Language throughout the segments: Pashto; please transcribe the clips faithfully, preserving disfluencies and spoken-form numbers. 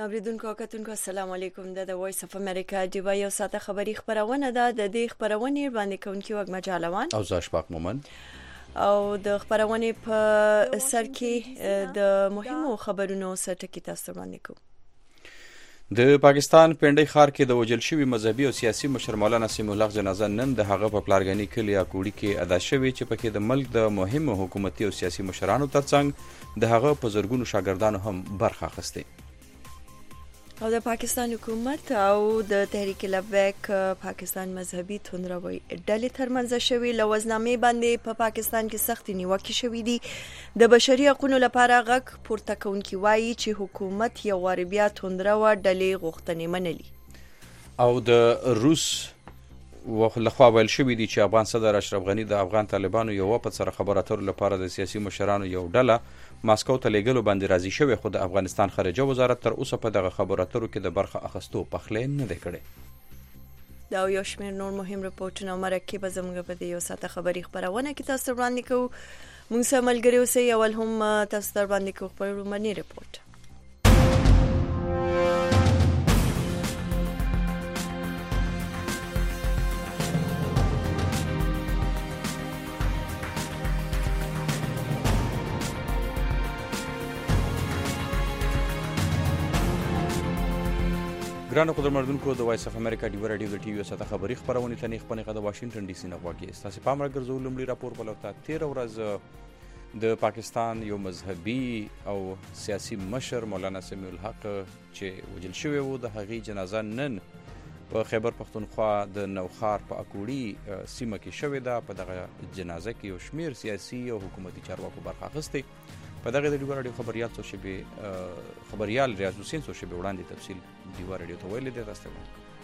اوریدونکو او کتونکو السلام علیکم. د وایس اف امریکا ډیوا یو ساعته خبری خبرونه ده. د دې خبرونه باندې کوونکی وګ مجالوان او زاشفاق مومن او د خبرونه په سر کې د مهمو خبرونو سرټکی تاسو باندې کوم. د پاکستان پنډۍ ښار کې د وجل شوی مذهبي او سیاسي مشر مولانا سمیع الله جنازه نن د هغه په پلارګنی کلی اکوړي کې ادا شوې چې پکې د ملک د مهمو حکومتي او سیاسي مشرانو ترڅنګ د هغه په زرګونو شاګردانو هم برخه اخیسته. او د پاکستان حکومت او د تحریک لبیک پاکستان مذهبي تندروي ډلې ترمنځ شوی لوزنامې باندې په پا پاکستان کې سخت نیوکه شوې دي. د بشري حقوقو لپاره غږ پورته کوونکی وایي چې حکومت یو غربیا تندرو ډلې غوښتنې منلي. او د روس وخلخوا ویل شوې دي چې افغان صدر اشرف غنی د افغان طالبانو یو وپد سره خبرو اترو لپاره د سیاسي مشرانو یو ډله ماسکو ته لېږلو باندې راضي شوی، خو د افغانستان خارجه وزارت تر اوسه په دغه خبرو اترو کې د برخه اخیستو پخلی نه دی کړی. دا یو شمېر نور مهم رپورټونه مرکه زموږ په دې یو ساعته خبری خبرونه کې تاسو وړاندې کوو. موږ سره ملګری اوسئ. اول هم تاسو ته وړاندې کوو خبر روماني رپورټ. ګرانو قدرمنونکو د وایس اف امریکا ډیو رادیو د ټي وي ساته خبری خبرونه ته نه خپنه د واشنگټن ډي سي نه واقع استاسي پامر ګرځول لمړي راپور په لوتا تیر ورځ د پاکستان یو مذهبي او سیاسي مشر مولانا سمیع الحق چې وجل شوی وو د هغې جنازه نن په خیبر پختونخوا د نوخار په اکوړي سیمه کې شوې ده. په دغه جنازه کې یو شمیر سیاسي او حکومتي چارواکو برخه اخیسته. په دغه د ډیو رادیو خبريال څو شبي خبريال ریاض حسین څو شبي وړاندې تفصیل ډیو رادیو ته ویل دي. تاسو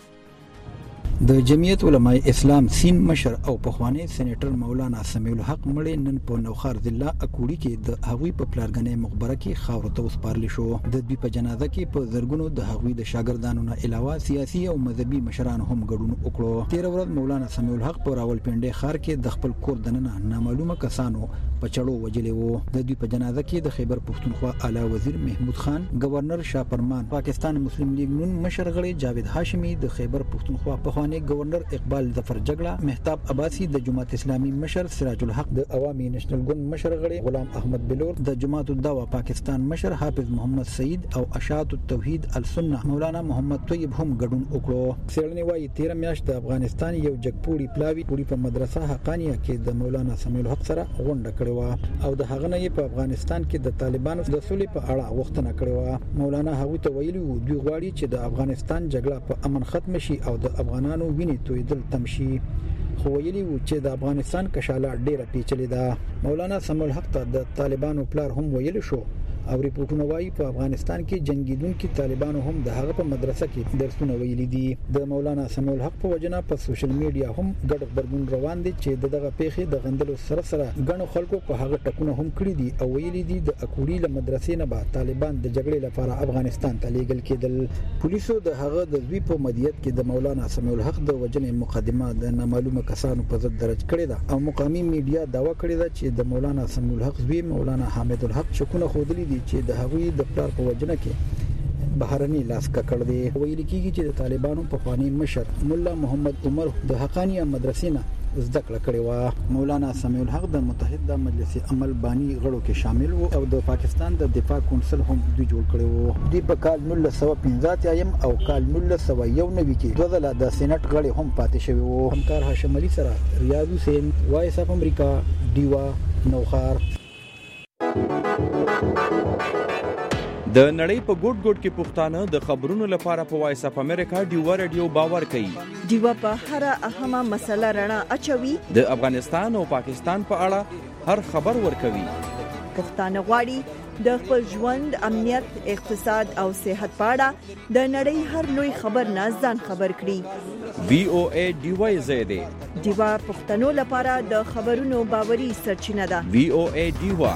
د جمعیت علماء اسلام سین مشر او پخوانی سېنیټر مولانا سمیع الحق مړی نن په نوخار ضلع اکوړي کې د هغوی په پلارګنې مقبره کې خاورو ته وسپارل شو. د دوی په جنازه کې په زرګونو د هغوی د شاګردانو نه علاوه سیاسي او مذهبي مشران هم ګډون وکړو. تیر ورځ مولانا سمیع الحق په راولپنډي ښار کې د خپل کور دننه نامعلومه کسانو په چړو وجلې وو. د دوی په جنازه کې د خیبر پختونخوا اعلی وزیر محمود خان، گورنر شاه فرمان، پاکستان مسلم لیگ نون مشر غړي جاوید هاشمي، د خیبر پختونخوا پخوانی گورنر اقبال ظفر جګړه، مهتاب عباسی، د جماعت اسلامي مشر سراج الحق، د عوامي نېشنل ګوند مشر غړي غلام احمد بلور، د جماعت الدعوه پاکستان مشر حافظ محمد سعید او اشاعت التوحید السنه مولانا محمد طیب هم ګډون وکړو. څېړنې وايي تیر میاشت د افغانستان یو جګپوړي پلاوی پوری په مدرسه حقانیه کې د مولانا سمیع الحق سره غونډه کړې و او د هغه نه په افغانستان کې د طالبانو د سولې په اړه غوښتنه کړې و. مولانا هغه ته ویلي و دوی غواړي چې د افغانستان جګړه په امن ختم شي او د افغانانو ویني تویدل تمشي، خو ویلي و چې د افغانستان کشاله ډیره پیچلې ده. مولانا سمیع الحق ته د طالبانو پلار هم ویل شو او ریپورتونه وايي په افغانستان کې جنگیدونکو طالبانو هم د هغه په مدرسه کې درسونه ویلي دي. د مولانا سمیع الحق په وجنه په سوشل میډیا هم ګډ خبرګون روان دي چې دغه پیښې د غندلو سره سره غنو خلکو په هغه ټکونه هم کړی دي او ویلي دي د اکوړي له مدرسې نه به طالبان د جګړې لپاره افغانستان ته لیږل کېدل. پولیسو د هغه د دوی په مدیریت کې د مولانا سمیع الحق د وجنې مقدمه د نامعلومه کسانو په ضد درج کړې ده او مقامی میډیا داوا کړې ده چې د مولانا سمیع الحق زوی مولانا حامد الحق شکونه خودلی دي چې د هغوی د پلار په وجنه کې بهرني لاس ککړ دی. ویل کېږي چې د طالبانو په خوانی مشر مولا محمد عمر د حقانیه مدرسې نه زده کړه کړې و. مولانا سمیع الحق د متحده مجلس عمل بانی غړو کې شامل وو او د پاکستان د دفاع کونسل هم دوی جوړ کړی وو. دوی په کال نولس سوه پنځه اتیا او کال نولس سوه یو نوي کې دوه ځله د سېنات غړي هم پاتې شوی وو. همکار هاشم علي سره ریاض حسین، وایس اف امریکا، ډیوا، نوخار. د نړۍ په ګوټ ګوټ کې پښتانه د خبرونو لپاره په وایس اف امریکا ډیو رادیو باور کوي. ډیوا په هر اهمه مسله رڼا اچوي. د افغانستان او پاکستان په اړه هر خبر ورکوي. پښتانه غواړي د خپل ژوند، امنیت، اقتصاد او صحت په اړه د نړۍ هر لوی خبر نه ځان خبر کړي. وی او ای ډیوا زیاده ډیوا پښتنو لپاره د خبرونو باوري سرچینه ده. وی او ای ډیوا.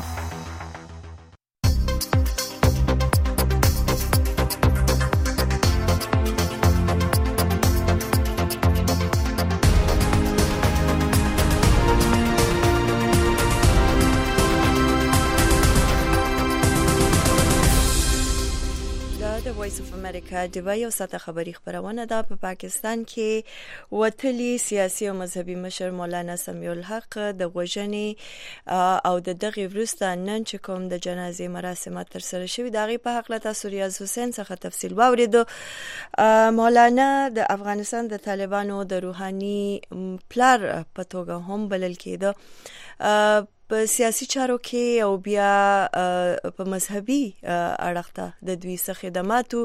وایس اف امریکا د وایو ساته خبری خبرونه ده. په پاکستان کې وتلی سیاسي او مذهبي مشر مولانا سمیع الحق د غوژنې او د دغه وروسته نن چې کوم د جنازې مراسم تر سره شوي د هغې په هکله تاسو ریاض حسین څخه تفصیل واورېدو. مولانا د افغانستان د طالبانو د روحاني پلار په توګه هم بلل کېده. په سیاسي چارو کې او بیا په مذهبي اړخ ته د دوی څخه خدماتو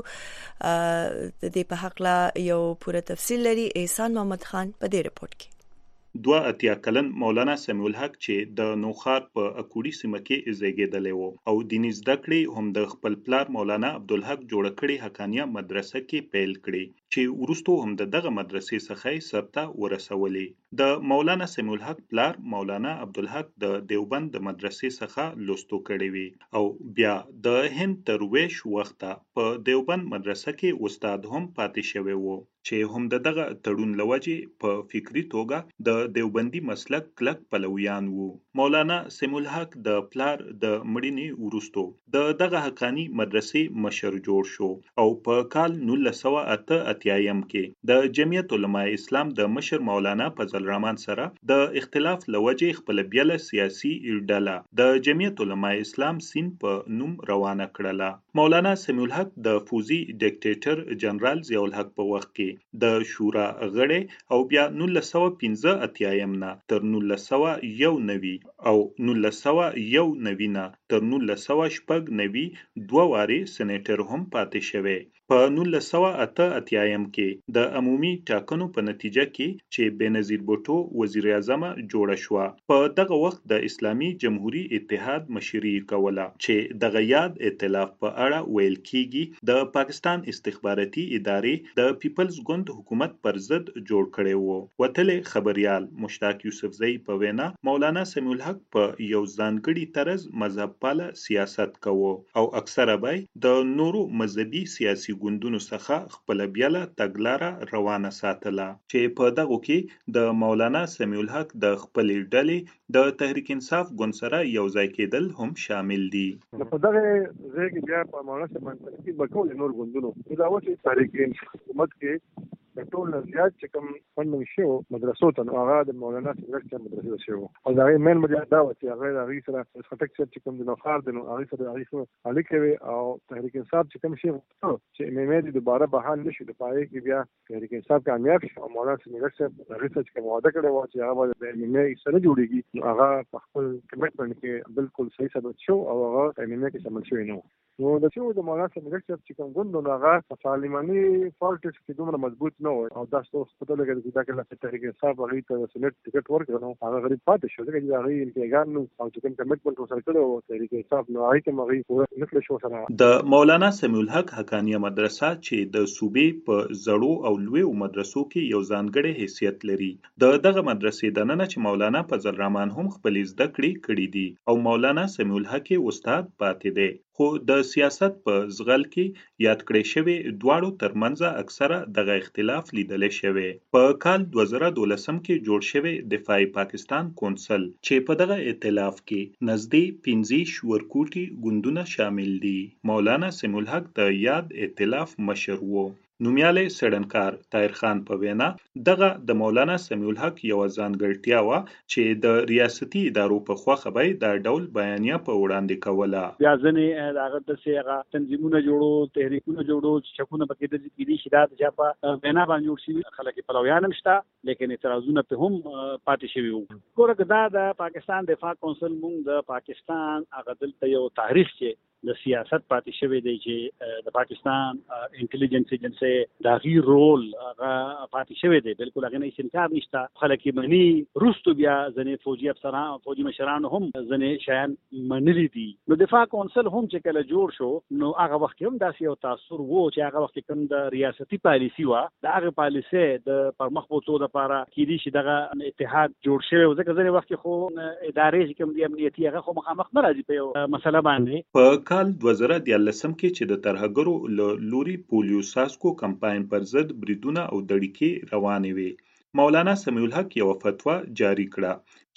د دې په حق لا یو پوره تفصیل لري. احسان محمد خان په دې رپورت کې. دوه اتیا کلن مولانا سمیع الحق چې د نوخار په اکوړي سیمه کې زیږیدلی و او دیني زده کړې هم د خپل پلار مولانا عبدالحق جوړه کړې حقانیه مدرسه کې پیل کړې چې وروسته هم د دغه مدرسې څخه سرته ورسولې. د مولانا سمیع الحق پلار مولانا عبدالحق د دیوبند د مدرسې څخه لوستو کړې وي او بیا د هند تر ویش وخته په دیوبند مدرسه کې استاد هم پاتې شوی وو چې هم د دغه تړون لوجې په فکری توګه د دیوبندي مسلک کلک پلویان وو. مولانا سمیع الحق د پلار د مړینې وروسته د دغه حقانی مدرسې مشر جوړ شو او په کال نولس سوه اته اتیایم کې د جمعیت علماء اسلام د مشر مولانا فضل الرحمن سره د اختلاف لوجې خپل بیله سیاسي ډله د جمعیت علماء اسلام سین په نوم روانه کړله. مولانا سمیع الحق د فوزي ډیکټیټر جنرال ضیاء الحق په وخت کې د شورا غړی او بیا نولس سوه پنځه اتیایم نه تر نولس سوه یو نوي او نولس سوه یو نوي نه تر نولس سوه شپږ نوي دوه وارې سینیټر هم پاتې شوی. په نولس سوه اته اتیایم کې د عمومي ټاکنو په نتیجه کې چې بېنظیر بوټو وزیر اعظم جوړه شوه په دغه وخت د اسلامي جمهوري اتحاد مشري کوله چې دغه یاد ائتلاف په اړه ویل کېږي د پاکستان استخباراتي ادارې د پیپلز ګوند حکومت پر ضد جوړ کړی وو. وتلې خبريال مشتاق یوسفزئی په وینا مولانا سمیع الحق په یو ځانګړي طرز مذهب پاله سیاست کوو او اکثره به د نورو مذهبي سیاسي ګوندونو څخه خپل بیاله تګلاره روانه ساتله چې په دغه کې د مولانا سمیع الحق د خپل ډلې د تحریک انصاف ګوند سره یو ځای کېدل هم شامل دي. په دغه ځای کې بیا په مولانا سمیع الحق کې بکول نور ګوندونو دا و چې تحریک حکومت کې ټول زیات چې کوم فندنګ شو مدرسو ته هغه د مولانا سمیع الحق مدرسې شو او دا یې مین مجال دا و چې هغه هغه سره خټک چې کوم د نوخار د هغه سره هغه اړیکې او تحریک انصاف چې کوم شی چې مې دوباره بحال نشي د پای کې بیا تحریک انصاف کامیاب شو او مولانا سمیع الحق هغه څه چې وعده کړی و چې هغه د مې سره جوړیږي هغه په خپل کمټمنټ کې بالکل صحیح ثابت شو او هغه مې کې شامل شوی نو نو د څو د مولانا سمیع الحق چې کوم ګوند نو هغه سالماني فالټس کې دومره مضبوط نه و او دا څه په دغه کې دا کله تحریک انصاف هغه ته سنټ ټیکټ ورکړو هغه غریب پاتې شو ځکه چې هغه انتګار نو او چې کوم کمټمنټ وسره کړو تحریک انصاف نو هغه کوم هغه پوره نکړ شو سره. د مولانا سمیع الحق حقانیه مدرسه چې د صوبې په زړو او لویو مدرسو کې یو ځانګړی حیثیت لري. د دغه مدرسې د ننه چې مولانا فضل الرحمن هم خپل زده کړې کړې دي او مولانا سمیع الحق استاد پاتې دی خو د سیاست په زغل کې یاد کړی شوی دواړو ترمنځ اکثره دغه اختلاف لیدل شوی. په کال دوه زره دولسم کې جوړ شوی دفاعي پاکستان کونسل چې په دغه ائتلاف کې نږدې پنځه ورکوټي ګوندونه شامل دي. مولانا سمیع الحق د یاد ائتلاف مشر وو. نومیالی سړنکار طاهر خان په وینا دغه د مولانا سمیع الحق یو ځانګړتیا و چې د ریاستي ادارو په خواخه به د ډول بیانیه په وړاندې کوله. بیا ځنې هغه د سیغه تنظیمونه جوړو تحریکونه جوړو چې چکونه پکې د دې شیدات جاپا بنا باندې جوړ شي خلک په لویان مشته لیکن اعتراضونه په هم پاتې شوی وو. ګوره دا د پاکستان دفاع کونسل مونږ د پاکستان هغه دلته یو تاریخ چې د سیاست پاتې شوی دی چې د پاکستان انټيليجنس ایجنسي دا غي رول هغه پاتې شوی دی بالکل هغه نه انکار نشته. خلک منی روستو بیا ځنې فوجي افسران فوجي مشران هم ځنې شیان منلي دي. نو دفاع کونسل هم چې کله جوړ شو نو هغه وخت هم داسې یو تاثیر وو چې هغه وخت کوم د ریاستي پالیسي و دا هغه پالیسي د پرمخ بوتو د لپاره کېدی شي دغه اتحاد جوړ شوی ځکه ځنې وخت خو ادارې کوم دی امنیتي هغه خو مخامخ نه راځي په یو مسله باندې. کال دوه زره دیارلسم کې چې د ترهګرو له لوري پولیو ساسکو کمپاین پر ضد بریدونه او دړیکې روانې وې. مولانا سمیع الحق یو فتوا جاری کړه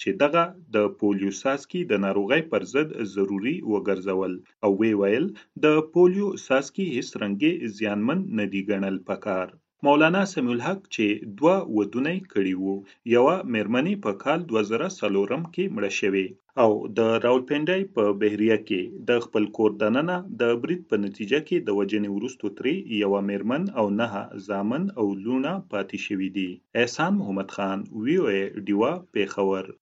چې دغه د پولیو څاڅکي د ناروغۍ پر ضد ضروري وګرځول او وی ویل د پولیو څاڅکي هیڅ رنګي زیانمن نه دي ګڼل پکار. مولانا سمیع الحق چې دوه ودونه کړي وو، یوه میرمنې په کال دوه زره څلورم کې مړه شوې او د راولپنډۍ په بهریه کې د خپل کور دننه د برید په نتیجه کې د وژنې وروسته ترې یوه میرمن او نه زامن او لوڼه پاتې شوي دي. احسان محمد خان، وی او ای ډیوا، پیښور.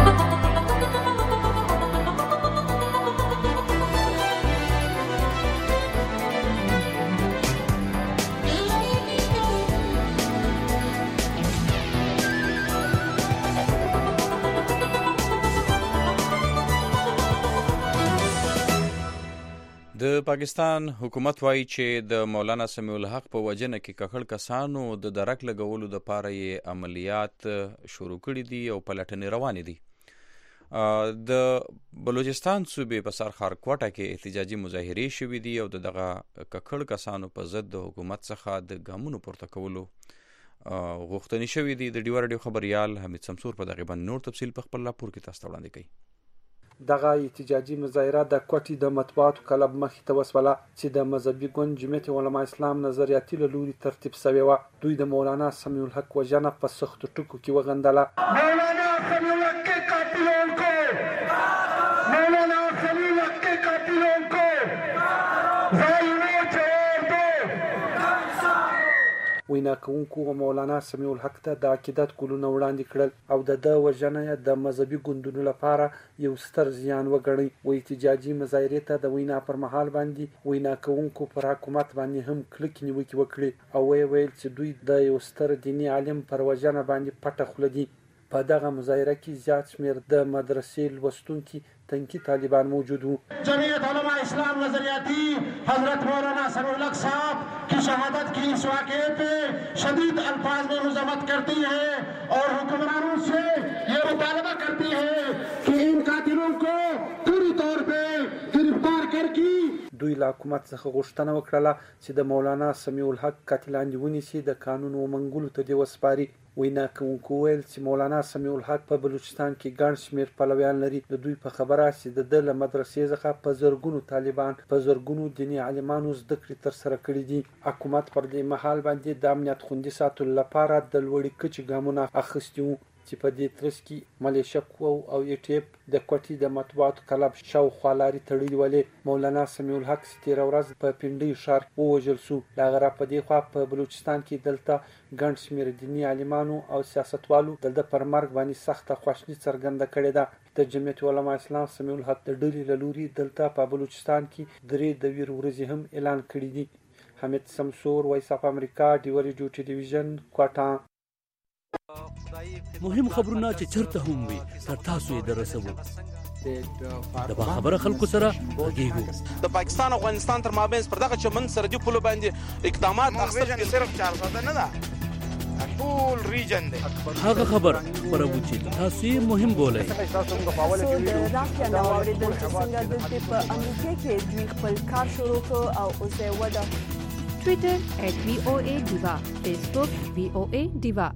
د پاکستان حکومت وایي چې د مولانا سمیع الحق په وجنه کې ککړ کسانو د درک لګولو دپاره یې عملیات شروع کړي دي او پلټنې روانې دي. د بلوچستان صوبې په سرخار کوټه کې احتجاجي مظاهرې شوي دي او د دغه ککړ کسانو په ضد د حکومت څخه د ګامونو پورته کولو غوښتنې شوي دي. د ډیوا راډیو خبریال حمید سمسور په دغه باندې نور تفصیل په خپل راپور کې تاسو ته وړاندې کوي. دغه احتجاجي مظاهره د کوټې د مطبوعاتو کلب مخې ته وسوله چې د مذهبي ګوند جمعیت علما اسلام نظریاتي له لوري ترتیب شوې وه. دوی د مولانا سمیع الحق وژنه په سختو ټکو کې وغندله. مولانا سمیع الحق کے قاتلوں کو، مولانا سمیع الحق کے قاتلوں کو ظالموں جواب دو. وینا کوونکو مولانا سمیع الحق ته د عقیدت ګلونه وړاندې کړل او د ده وژنه د مذهبي ګوندونو لپاره یو ستر زیان وګڼي. و احتجاجي مظاهرې ته د وینا پر مهال باندې وینا کوونکو پر حکومت باندې هم کلکې نیوکې وکړي او ویې ویل چې دوی د یو ستر دیني عالم پر وژنه باندې پټه خوله دي. په دغه مظاهره کې زیات شمېر د مدرسې لوستونکي تنکي طالبان موجود وو. جمعیت علما اسلام نظریاتی حضرت مولانا سمیع الحق صاحب کی شہادت کی اس واقعے پہ شدید الفاظ میں مذمت کرتی ہے اور حکمرانوں سے یہ مطالبہ کرتی ہے کہ ان قاتلوں کو پوری طور پہ گرفتار کر کی. دوی له حکومت څخه غوښتنه وکړله چې د مولانا سمیع الحق قاتلان دې ونیسي، د قانون ومنګولو ته دې وسپاري. وینا کوونکو ویل چې مولانا سمیع الحق په بلوچستان کې ګڼ شمېر پلویان لري. د دوی په خبره چې د ده له مدرسې څخه په زرګونو طالبان په زرګونو دیني عالمانو زده کړې ترسره کړي دي. حکومت پر دې مهال باندې د امنیت خوندي ساتلو لپاره د لوړې کچې ګامونه اخیستي وو چې په دې ترڅ کې ملیشه قوو او ایټیپ د کوټې د مطبوعاتو کلب شاوخوا لارې تړلې ولې. مولانا سمیع الحق چې تېره ورځ په پنډۍ ښار ووژل سو. له هغه را په دې خوا په بلوچستان کې دلته ګڼ شمېر دیني عالمانو او سیاستوالو د ده پر مرګ باندې سخته خواشیني څرګنده کړې ده. د جمعیت علما اسلام سمیع الحق د ډلې له لوري دلته په بلوچستان کې درې د ویر ورځې هم اعلان کړي دي. حمید سمسور، وایس اف امریکا، ډیوا راډیو ټلویزیون، کوټه. مهم خبرونه چې چرته هم وي تر تاسو یې درسوو. د باخبره خلکو سره غږیږو. د پاکستان او افغانستان تر مابین پر دغه چمن سرحدي پولو باندې اقدامات اخیستل کېږي. صرف چار ساده نه ده، ټول ریجن دی. هغه خبر خبرو چې تاسو یې مهم بولئ. سو د رافیا نو اوریدل چې څنګه د په امریکا کې دوی خپل کار شروع کړ او اوس یې وده. ټویټر ایټ وی او ای ډیوا، فیسبوک وی او ای ډیوا.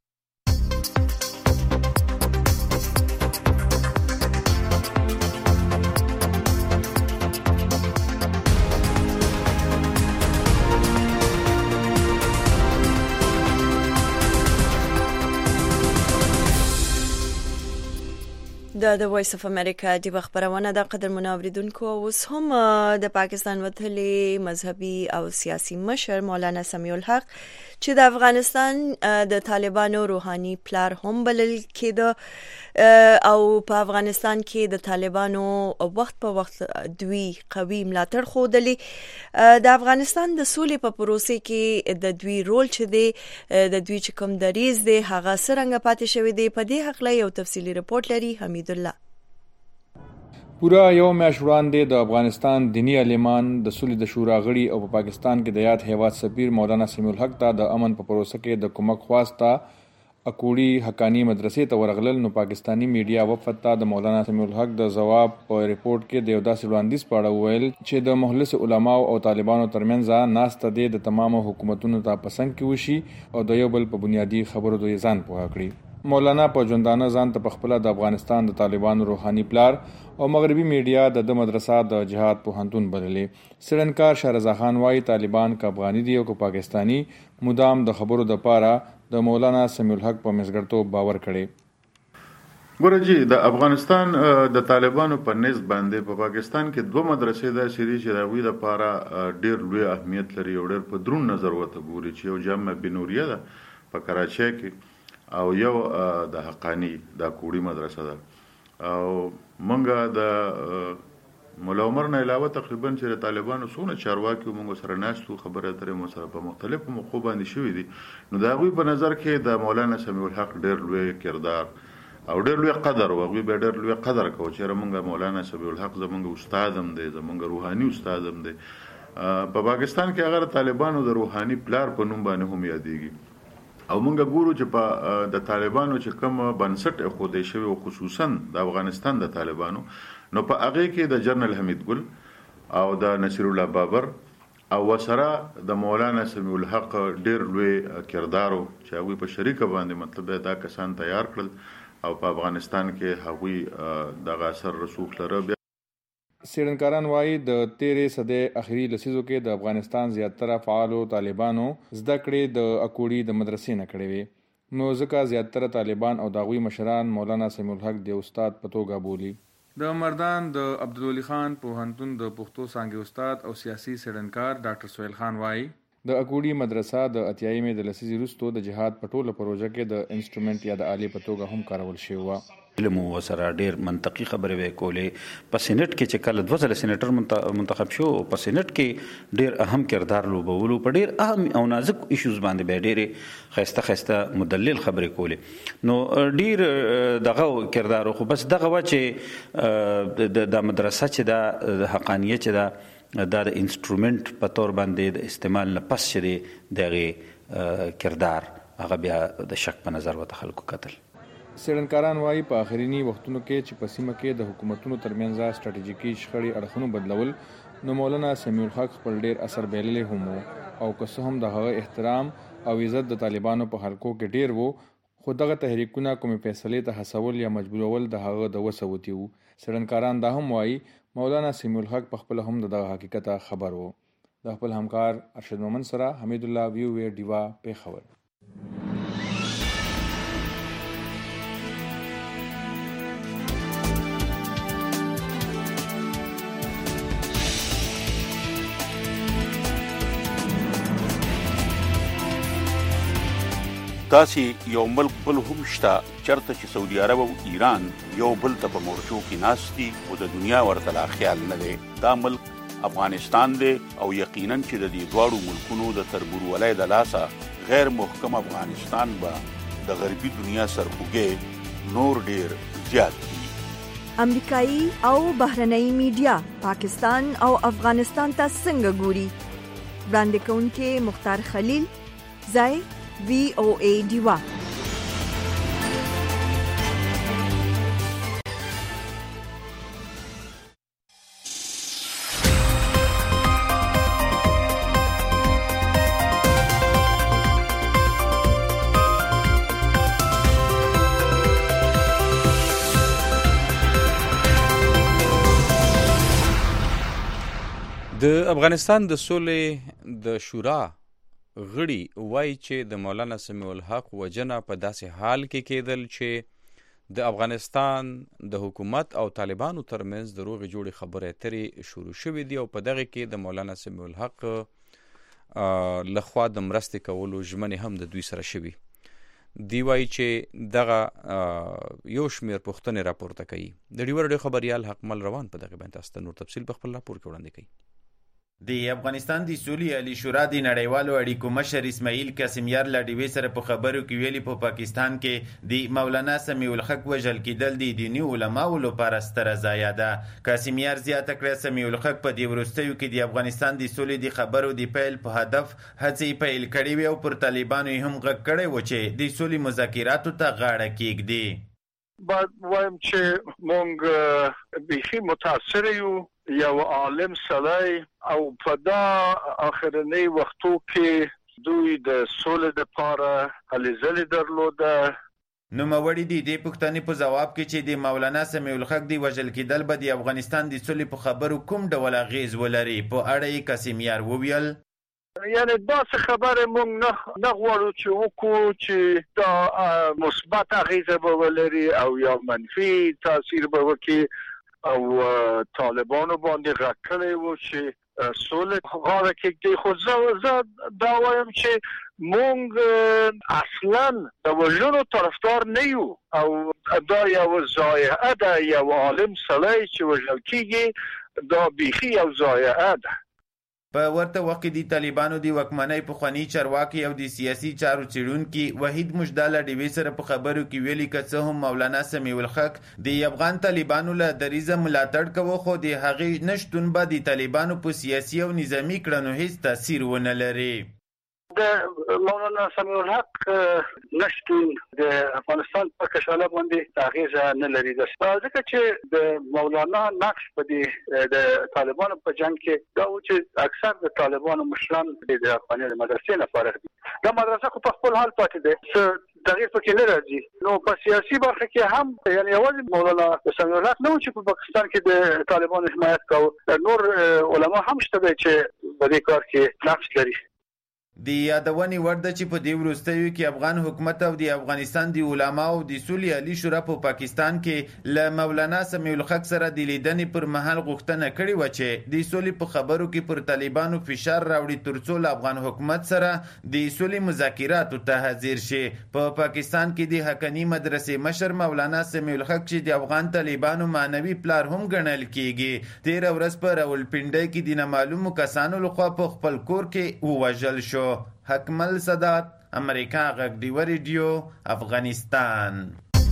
د د وایس اف امریکا د خبرونه د قدر منوریدونکو اوس هم د پاکستان وتلي مذهبي او سیاسي مشر مولانا سمیع الحق چې د افغانستان د طالبانو روحاني پلار هم بلل کېده او په افغانستان کې د طالبانو وخت په وخت دوی قوي ملاتړ خودلی. د افغانستان د سولې په پروسې کې د دوی رول چې دی د دوی چې کوم دریز دی هغه څنګه پاتې شوی دی. په دې حق لا یو تفصیلی رپورت لري حمید الله. پورا یو میاشت وړاندې د افغانستان دینی عالمان د سولې د شورا غړي او په پاکستان کې د یاد هیواد سفیر مولانا سمیع الحق ته د امن په پروسه کې د کومک خواسته اکوړي حقانی مدرسې ته ورغلل. نو پاکستانی میډیا وفد ته د مولانا سمیع الحق د جواب په ریپورت کې د یو داسې وړاندیز په اړه ویل چې د مخلص علماو او طالبانو ترمنځ ناسته دی د تمامو حکومتونو ته پسند کې وشي او د یو بل په بنیادی خبرو د ځان پوهه کړي. مولانا په ژوندانه ځان ته پخپله د افغانستان د طالبانو روحاني پلار او مغربي میډیا د د مدرسه د جهاد پوهنتون بللې. څېړنکار شاه خان وایي طالبان که افغاني دي او که پاکستاني مدام د خبرو دپاره د مولانا سمیع الحق په مزګړتوب باور کړی. ګوره جی د افغانستان د طالبانو په نسبت باندې په پاکستان کې دوه مدرسې داسې دي چې د هغوی دپاره ډېر لوی اهمیت لري او ډېر په دروند نظر ورته ګوري چې یو جامع بنوریه ده په کراچۍ کې او یو د حقانی د کوړی مدرسه ده او منګه د مولا عمر نه علاوه تقریبا چې د طالبانو څونه چارواکي موږ سره ناشتو خبره اترې مو سره په مختلفو موضوعاتو باندې شوې دي نو دا غوي په نظر کې د مولانا سمیع الحق ډېر لوی کردار او ډېر لوی قدر او غوي به ډېر لوی قدر کوي چې موږ مولانا سمیع الحق زمونږ استاد هم دی زمونږ روحاني استاد هم دی. په پاکستان کې هغه طالبانو د روحاني پلار په نوم باندې هم یادېږي او مونږ ګورو چې په د طالبانو چې کوم بنسټ اخودې شوی او خصوصا د افغانستان د طالبانو نو په هغه کې د جنرال حمید ګل او د نصیر الله بابر او وسره د مولانا سمیع الحق ډېر لوی کردار چې هغوی په شریکه باندې مطلب دا کسان تیار کړل او په افغانستان کې هغوی دغه اثر رسوخ لره. څېړنکاران وایي د تیرې صدۍ اخري لسیزو کې د افغانستان زیاتره فعالو طالبانو زده کړې د اکوړي د مدرسې نه کړې وې نو ځکه زیاتره طالبان او د هغوی مشران مولانا سمیع الحق د استاد په توګه بولي. د مردان د عبدالولي خان پوهنتون د پښتو څانګې استاد او سیاسي څېړنکار ډاکټر سهیل خان وایي د اکوړي مدرسه د اتیایمې د لسیزې وروسته د جهاد په ټوله پروژه کې د انسټرومنټ یا د آلې په توګه هم کارول شوې وه. علم وسره ډېر منطقي خبرې وې کولې. په سینټ کې چې کله دوه ځله سینیټر منتخب شو په سینټ کې ډېر اهم کردار لوبولو په ډېر اهم او نازک ایشوز باندې به ډېرې ښایسته ښایسته مدلل خبرې کولې نو ډېر دغه کردار خو بس دغه وه چې د مدرسه چې دا د حقانیه چې دا دا د انسټرومنټ په طور باندې د استعمال نه پس چې دی د هغې کردار هغه بیا د شک په نظر ورته خلکو کتل. څېړنکاران وایي په آخریني وختونو کې چې په سیمه کې د حکومتونو ترمنځ سټراټیژیکي شخړې اړخونو بدلول نو مولانا سمیع الحق خپل ډېر اثر بایللی هم و او که څه هم د هغه احترام او عزت د طالبانو په حلقو کې ډېر و خو دغه تحریکونه کومې فیصلې ته هڅول یا مجبورول د هغه د وسه وتي وو. څېړنکاران دا هم وایي مولانا سمیع الحق پخپله هم د دغه حقیقته خبر و. د خپل همکار ارشد مومن سره حمید الله وی وی ډیوا پیښور. داسې یو ملک بل هم شته چېرته چې سعودي عرب او ایران یو بل ته په مورچو کې ناست دي خو د دنیا ورته لا خیال نه دی. دا ملک افغانستان دی او یقینا چې د دې دواړو ملکونو د تربورولۍ د لاسه غیر محکم افغانستان به د غربي دنیا سرخوږی نور ډیر زیات دي. امریکایي او بهرنۍ میډیا پاکستان او افغانستان ته څنګه ګوري؟ وړاندې کوونکې مختار خلیل، ځای وی او ای ډیوا. د افغانستان د سولې د شورا غړي وایي چې د مولانا سمیع الحق وجنه په داسې حال کې کېدل چې د افغانستان د حکومت او طالبانو ترمنځ د روغې جوړې خبرې اترې شروع شوې دي او په دغه کې د مولانا سمیع الحق لخوا د مرستې کولو ژمنې هم د دوی سره شوي. دی وایي چې دغه یو شمېر پوښتنې راپورته کوي. د ډیوه راډیو خبریال حقمل روان په دغه باندې تاسو ته نور تفصیل په خپل راپور کې وړاندې کوي. د افغانستان د سولې عالی شورا د نړیوالو اړیکو مشر اسماعیل قاسمیار لا ډیوې سره په خبرو کې ویلي په پاکستان کې د مولانا سمیع الحق وژل کېدل د دیني علماو لپاره ستره ضایعه ده. قاسمیار زیاته کړه سمیع الحق په دې وروستیو کې د افغانستان د سولې د خبرو د پیل په هدف هڅې پیل کړې وې او پر طالبانو هم غږ کړی و چې د سولې مذاکراتو ته غاړه کېږدي. باید وایم چې موږ بیخي متاثر یو یو عالم سړی او په دا آخرنۍ وختو کې دوی د سولې دپاره هلې ځلې درلوده نوموړي د دې پوښتنې په ځواب کې چې د مولانا سمیع الحق د وژل کېدل به د افغانستان د سولې په خبرو کوم ډول اغېز ولري په اړه یې قاسم یار وویل یعنی داسې خبره موږ نه نه غواړو چې وکړو چې دا مثبت اغېزه به ولري او یا منفي تاثیر به وکړي او طالبانو باندې غږ کړی و چې سولې غاړه کېږدي خو زه دا وایم چې موږ اصلا د وژنو طرفدار نه یو او دا یو ضایعه ده یو عالم سړی چې وژل کېږي دا بیخي یو ضایعه ده په ورته وخت کې د طالبانو د واکمنۍ پخواني چارواکي او د سیاسي چارو څېړونکي وحید مجدال ډیوې سره په خبرو کې ویلي که څه هم مولانا سمیع الحق د افغان طالبانو له دریځه ملاتړ کوه خو د هغې نشتون به د طالبانو په سیاسي او نظامي کړنو هیڅ تاثیر ونه لري د مولانا سمیع الحق نشتون د افغانستان په کشاله باندې اغیزه نه لري ځکه چې د مولانا نقش په دې د طالبانو په جنگ کې دا و چې اکثر د طالبانو مشران د افغاني مدرسې نه فارغ دي دا مدرسه خو په خپل حال پاتې ده تغییر پکې نه راځي نو په سیاسي برخه کې هم یعنی یوازې مولانا سمیع الحق نه و چې په پاکستان کې د طالبانو حمایت کاوه نور علما هم شته چې په دې کار کې نقش لري د یادونې وړ ده چې په دې وروستیو کې افغان حکومت او د افغانستان د علماو د سولې عالي شورا په پاکستان کې له مولانا سمیع الحق سره د لیدنې پر مهال غوښتنه کړې وه چې د سولې په خبرو کې پر طالبانو فشار راوړي ترڅو له افغان حکومت سره د سولې مذاکراتو ته حاضر شي په پاکستان کې د حقاني مدرسې مشر مولانا سمیع الحق چې د افغان طالبانو معنوي پلار هم ګڼل کېږي تېره ورځ په راولپنډۍ کې د نامعلومو کسانو لخوا په خپل کور کې ووژل شو حکمل صدات امریکا غږ ډیوه ریډیو افغانستان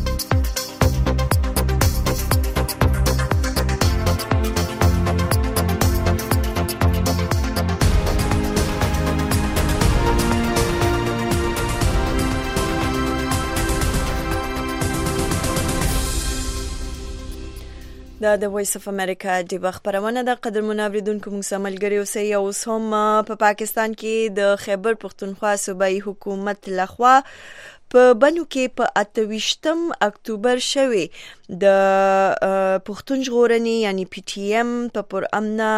دا د وایس اف امریکا د خبرونه د قدر منوریدونکو موږ سملګری اوسئ اوس هم په پاکستان کې د خیبر پختونخوا صوبایي حکومت لخوا په بنو کې په اتویشتم اکتوبر شوی د پښتون ژغورنې یعنی پی ټی ایم په پر امنه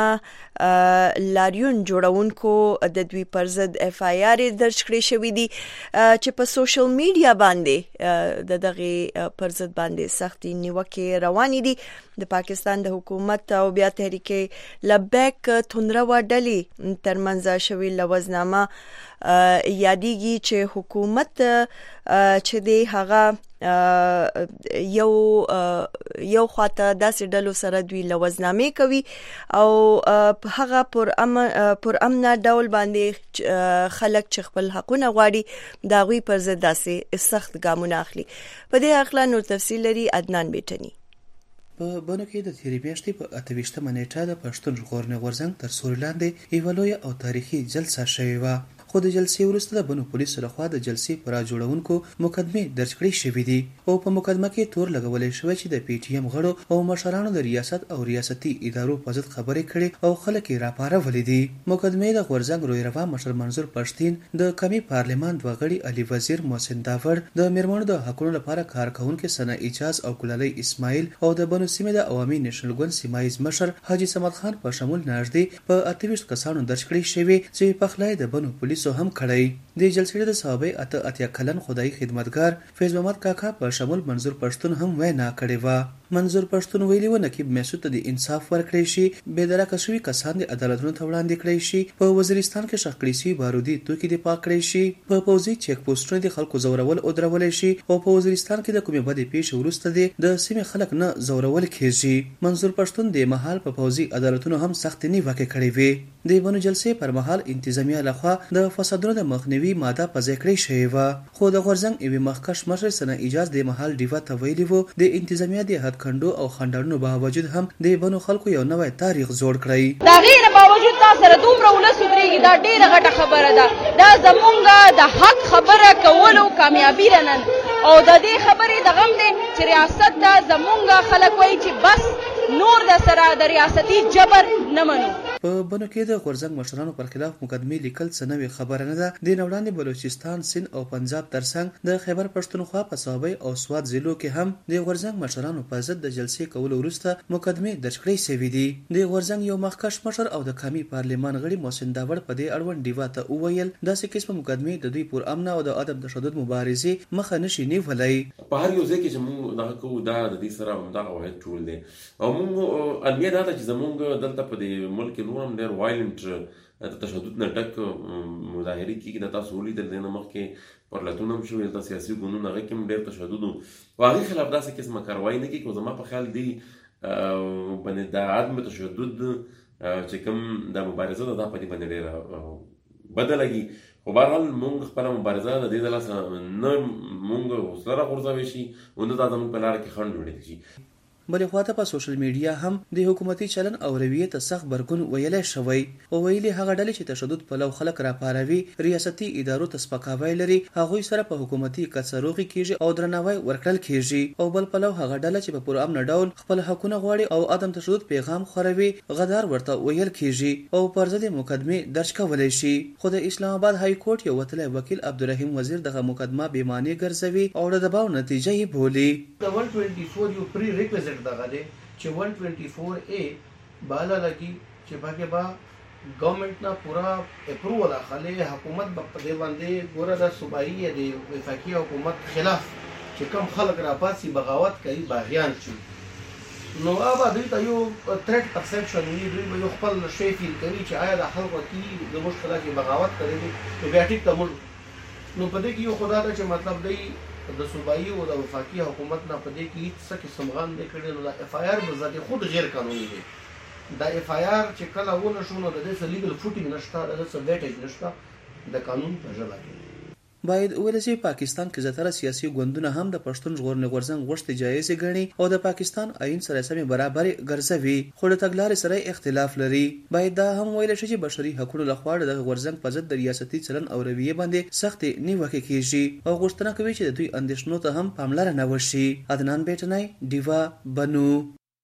لاریون جوړونکو د دوی پر ضد اف آی آر درج کړی شوی دی چې په سوشل میډیا باندې د دغه پر ضد باندې سختي نیوکې روانې دي د پاکستان د حکومت او بیا تحریک لبیک تندروا ډلې ترمنځ شوی لوزنامه یادېږي چې حکومت چې دی هغه یو یو خاطر داسې ډلو سره دوی لوزنامې کوي او هغه پر امن پر امن ډول باندې خلک چې خپل حقونه غواړي دا غوي پر ضد داسې سخت ګامونه اخلي په دې اړه نور تفصیل لري عدنان بیٹنی په بنو کې د تیرې میاشتې په اتویشتمه نیټه د پښتون ژغورنې غورځنګ تر سوري لاندې یوه لویه او تاریخي جلسه شوې وه خو د جلسې وروسته د بنو پولیسو لخوا د جلسې پر راجوړونکو مقدمې درج کړې شوې دي او په مقدمه کې تور لګولې شوی چې د پی ټی ایم غړو او مشرانو د ریاست او ریاستي ادارو په ضد خبرې کړې او خلک یې راپارولې دي مقدمې د غورځنګ رویروا مشر منظور پښتین د کمی پارلمان دوه غړي علي وزیر محسن داور د میرمنو د حقوقو لپاره کارکونکو سنا اجاز او ګلالي اسماعیل او د بنو سیمې د عوامي نېشنل ګوند سیمایز مشر حاجی صمد خان په شمول نږدې په اتویشت کسانو درج کړې شوی چې په خلای د بنو پولیسو هم کړی د جلسې د صحابه اته اتیا کلن خدای خدمتگار فیض محمد کاکا په شمول منظور پښتون هم وینا کړې و منظور پښتون ویلي و نقیب مسعود ته د انصاف ورکړی شي به درکه شوی کسان د عدالتونو ته وړاندې کړی شي په وزیرستان کې شخړې شي بارودي توکي د پاک کړی شي په پوزي چیک پوسټونو د خلکو زورول او درول شي او په وزیرستان کې د کومې بدې پیښې وروسته د سیمې خلک نه زورول کیږي منظور پښتون د محل په پوزي عدالتونو هم سخت نیوکه کړې وي د بنو جلسې پر مهال انتظامیه لخوا د فسادونو د مخنیوي ماده په ځای کړې شوې وه خو د غورځنګ یوې مخکښ مشر سنا اجاز د محل ډیوا ته ویلي وو د انتظامیه د حد کندو او خندانو باوجود هم د بنو خلکو یو نوی تاریخ جوړ کړی دا غیر باوجود تاسو سره دومره ولس ودرېږي دا ډیره غټه خبره ده دا زمونږ د حق خبره کولو کامیابی رنن او د دې خبرې د غم دی چې ریاست ته زمونږ خلک وایي چې بس نور د سره د ریاستي جبر نه منو په بنو کې د غورځنګ مشرانو پر خلاف مقدمې لیکل څه نوې خبره نه ده. د وړاندې بلوچستان، سند او پنجاب ترڅنګ د خیبر پښتونخوا په صوبې او سوات ضلعو کې هم د غورځنګ مشرانو په ضد د جلسې کولو وروسته مقدمې درج کړې شوې دي. د غورځنګ یو مخکښ مشر او د قومي پارلمان غړي محسن داوړ په دې اړوند ډیوا ته وویل داسې قسمه مقدمې د دوی پر امن او د عدم تشدد مبارزې مخه نشي نیولای. په هر یو ځای کې چې موږ دغه کوو دا د دې سره همدغه واحد ټول دی او موږ المیه دا ده چې زموږ دلته په دې ملک کې نور هم ډېر وایلنټ د تشدد نه ډک مظاهرې کېږي. د تاسو ولیدل دی نه مخکې پرلتونه هم شوي دلته سیاسي ګوندونه هغې کې هم ډېر تشدد و او هغې خلاف داسې قسمه کاروایي نه کېږي. خو زما په خیال دی باندې د عدم تشدد چې کوم د مبارزه ده دا په دې باندې ډېره بده لګي. خو بهرحال مونږ خپله مبارزه د دې د لاسه نه مونږ حوصله راغورځوی شي او نه دا زموږ په لاره کې خنډ جوړېدلی شي. بلې خواته په سوشل میډیا هم د حکومتي چلن او رویې ته سخت غبرګون ویلی شوی او ویلي هغه ډلې چې تشدد پلو خلک راپاروي ریاستي ادارو ته سپکاوی لري هغوی سره په حکومتي کڅروغي کیږي او درناوی ورکړل کیږي او بل پلو هغه ډله چې په پرامن ډول خپل حقونه غواړي او عدم تشدد پیغام خوروي غدار ورته ویل کیږي او پر ضد مقدمه درج کولای شي. خو د اسلام آباد های کورټ یو وتلی وکیل عبدالرحیم وزیر دغه مقدمه بېمعنی ګرځوي او د دباو نتیجه یې بولي. د one twenty-four یو پری ریکویزټ دغه دی چې one twenty-four A بالا لګي چې پکې با گورنمنت نه پورا اپروول اخلي حکومت په دې باندې ګوره د صوبایي د وفاقي حکومت خلاف چې کوم خلک راپاسي بغاوت کوي باغیان شي نو هغه دوی ته یو تھریټ پرسپشن وي دوی یو خپل شی فیل کوي چې آیا د خلکو کې د مشکل کې بغاوت کوي نو بیا ټیک ته نو په دې کې یو خدا ته چې مطلب دی د صوبایي او د وفاقي حکومت نه په دې کې هیڅ څه قسم غن نه کړي نو د اف آی آر بذات خود غیر قانوني دی. د اف آی آر چې کله ونه شو نو د دې څه لیګل فوټینګ نشته د څه ویټیج نشته د قانون په ژبه کې. باید ولسی پاکستان کې زیاتره سیاسي ګوندونه هم د پښتون ژغورنې غورځنګ غوښتنې جایزې ګڼي او د پاکستان آئین سره سمې برابرې ګرځوي خو د تګلارې سره اختلاف لري. باید دا هم ویل شي چې بشري حقوقو لخوا د غورځنګ په ضد د ریاستي چلن او رویې باندې سختې نیوکې کیږي او غوښتنه کوي چې د دوی اندېښنو ته هم پاملرنه وشي. عدنان بیټنای ډیوا بنو.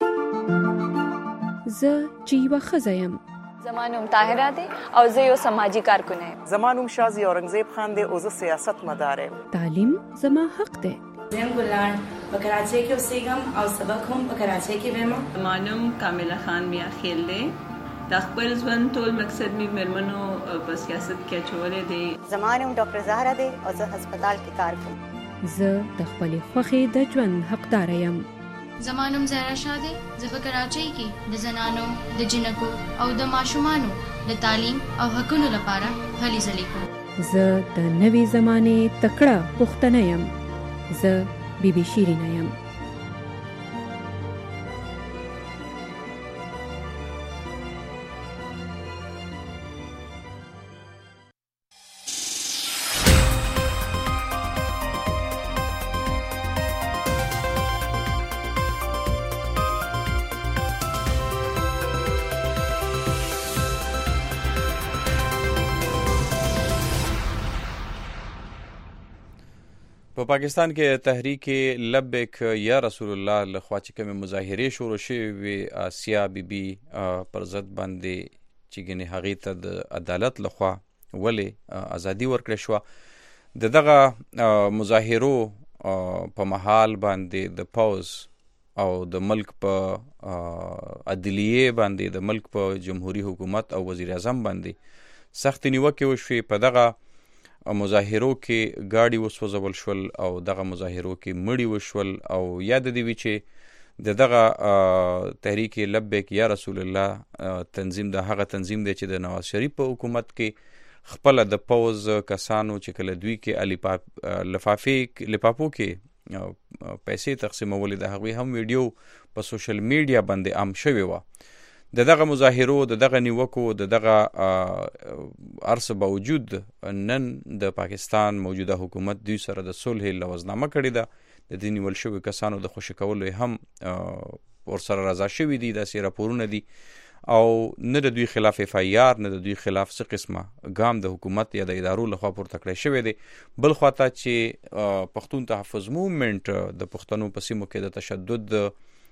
زه چې یوه ښځه یم زمانوم طاهره دی او زه یو سماجی کارکن یم. زمانوم شازی اورنګزیب خان دی او زه سیاست مدار یم. تعلیم زما حق دی. زم ګلان په کراچۍ کې اوسېږم او سبق هم په کراچۍ کې وایم. زمانوم کامله خان میا خیل دی. د خپل ژوند ټول مقصد می مرمنو په سیاست کې چولې دی. زمانوم ډاکټر زهرا دی او زه هسپتال کې کار کوم. زه د خپل خوخي د ژوند حقدار یم. زمانوم زهرا شاه دی. زه په کراچۍ کې د زنانو د جنکو او د ماشومانو د تعلیم او حقوقو لپاره هلې ځلې کوم. زه د نوې زمانې تکړه پښتنه یم. زه بی بی شیرینه یم. په پاکستان کې تحریک لبیک یا رسول الله لخوا چې کومې مظاهرې شروع شوې وې آسیا بی بی پر ضد باندې چې ګنې هغې ته د عدالت لخوا ولې ازادي ورکړې شوه د دغه مظاهرو په مهال باندې د پوز او د ملک په عدلیې باندې د ملک په جمهوری حکومت او وزیر اعظم باندې سخت نیوکې وشوې. په دغه مظاهرو کې ګاډي وسوځول شول او دغه مظاهرو کې مړي وشول او یاد دی وی چې د دغه تحریک لبیک یا رسول الله تنظیم د هغه تنظیم دی چې د نواز شریف په حکومت کې خپل د پوز کسانو چې کله دوی کې لفافې لفافو کې پیسې تقسیمولې د هغوی هم ویډیو په سوشل میډیا باندې عام شوی و. د دغه مظاهرو د دغه نیوکو د دغه عرص باوجود نن د پاکستان موجوده حکومت دوی سره د صلح لوزنامه کړې ده. د دې نیول شوي کسانو د خوشي کولو هم ورسره رضا شوي دي. داسې راپورونه دي او نه د دوی خلاف اف آی آر نه د دوی خلاف څه قسمه ګام د حکومت یا د ادارو لخوا پورته کړی شوی دی. بل خواته چې پښتون تحفظ موومنټ د پښتنو په سیمو کې د تشدد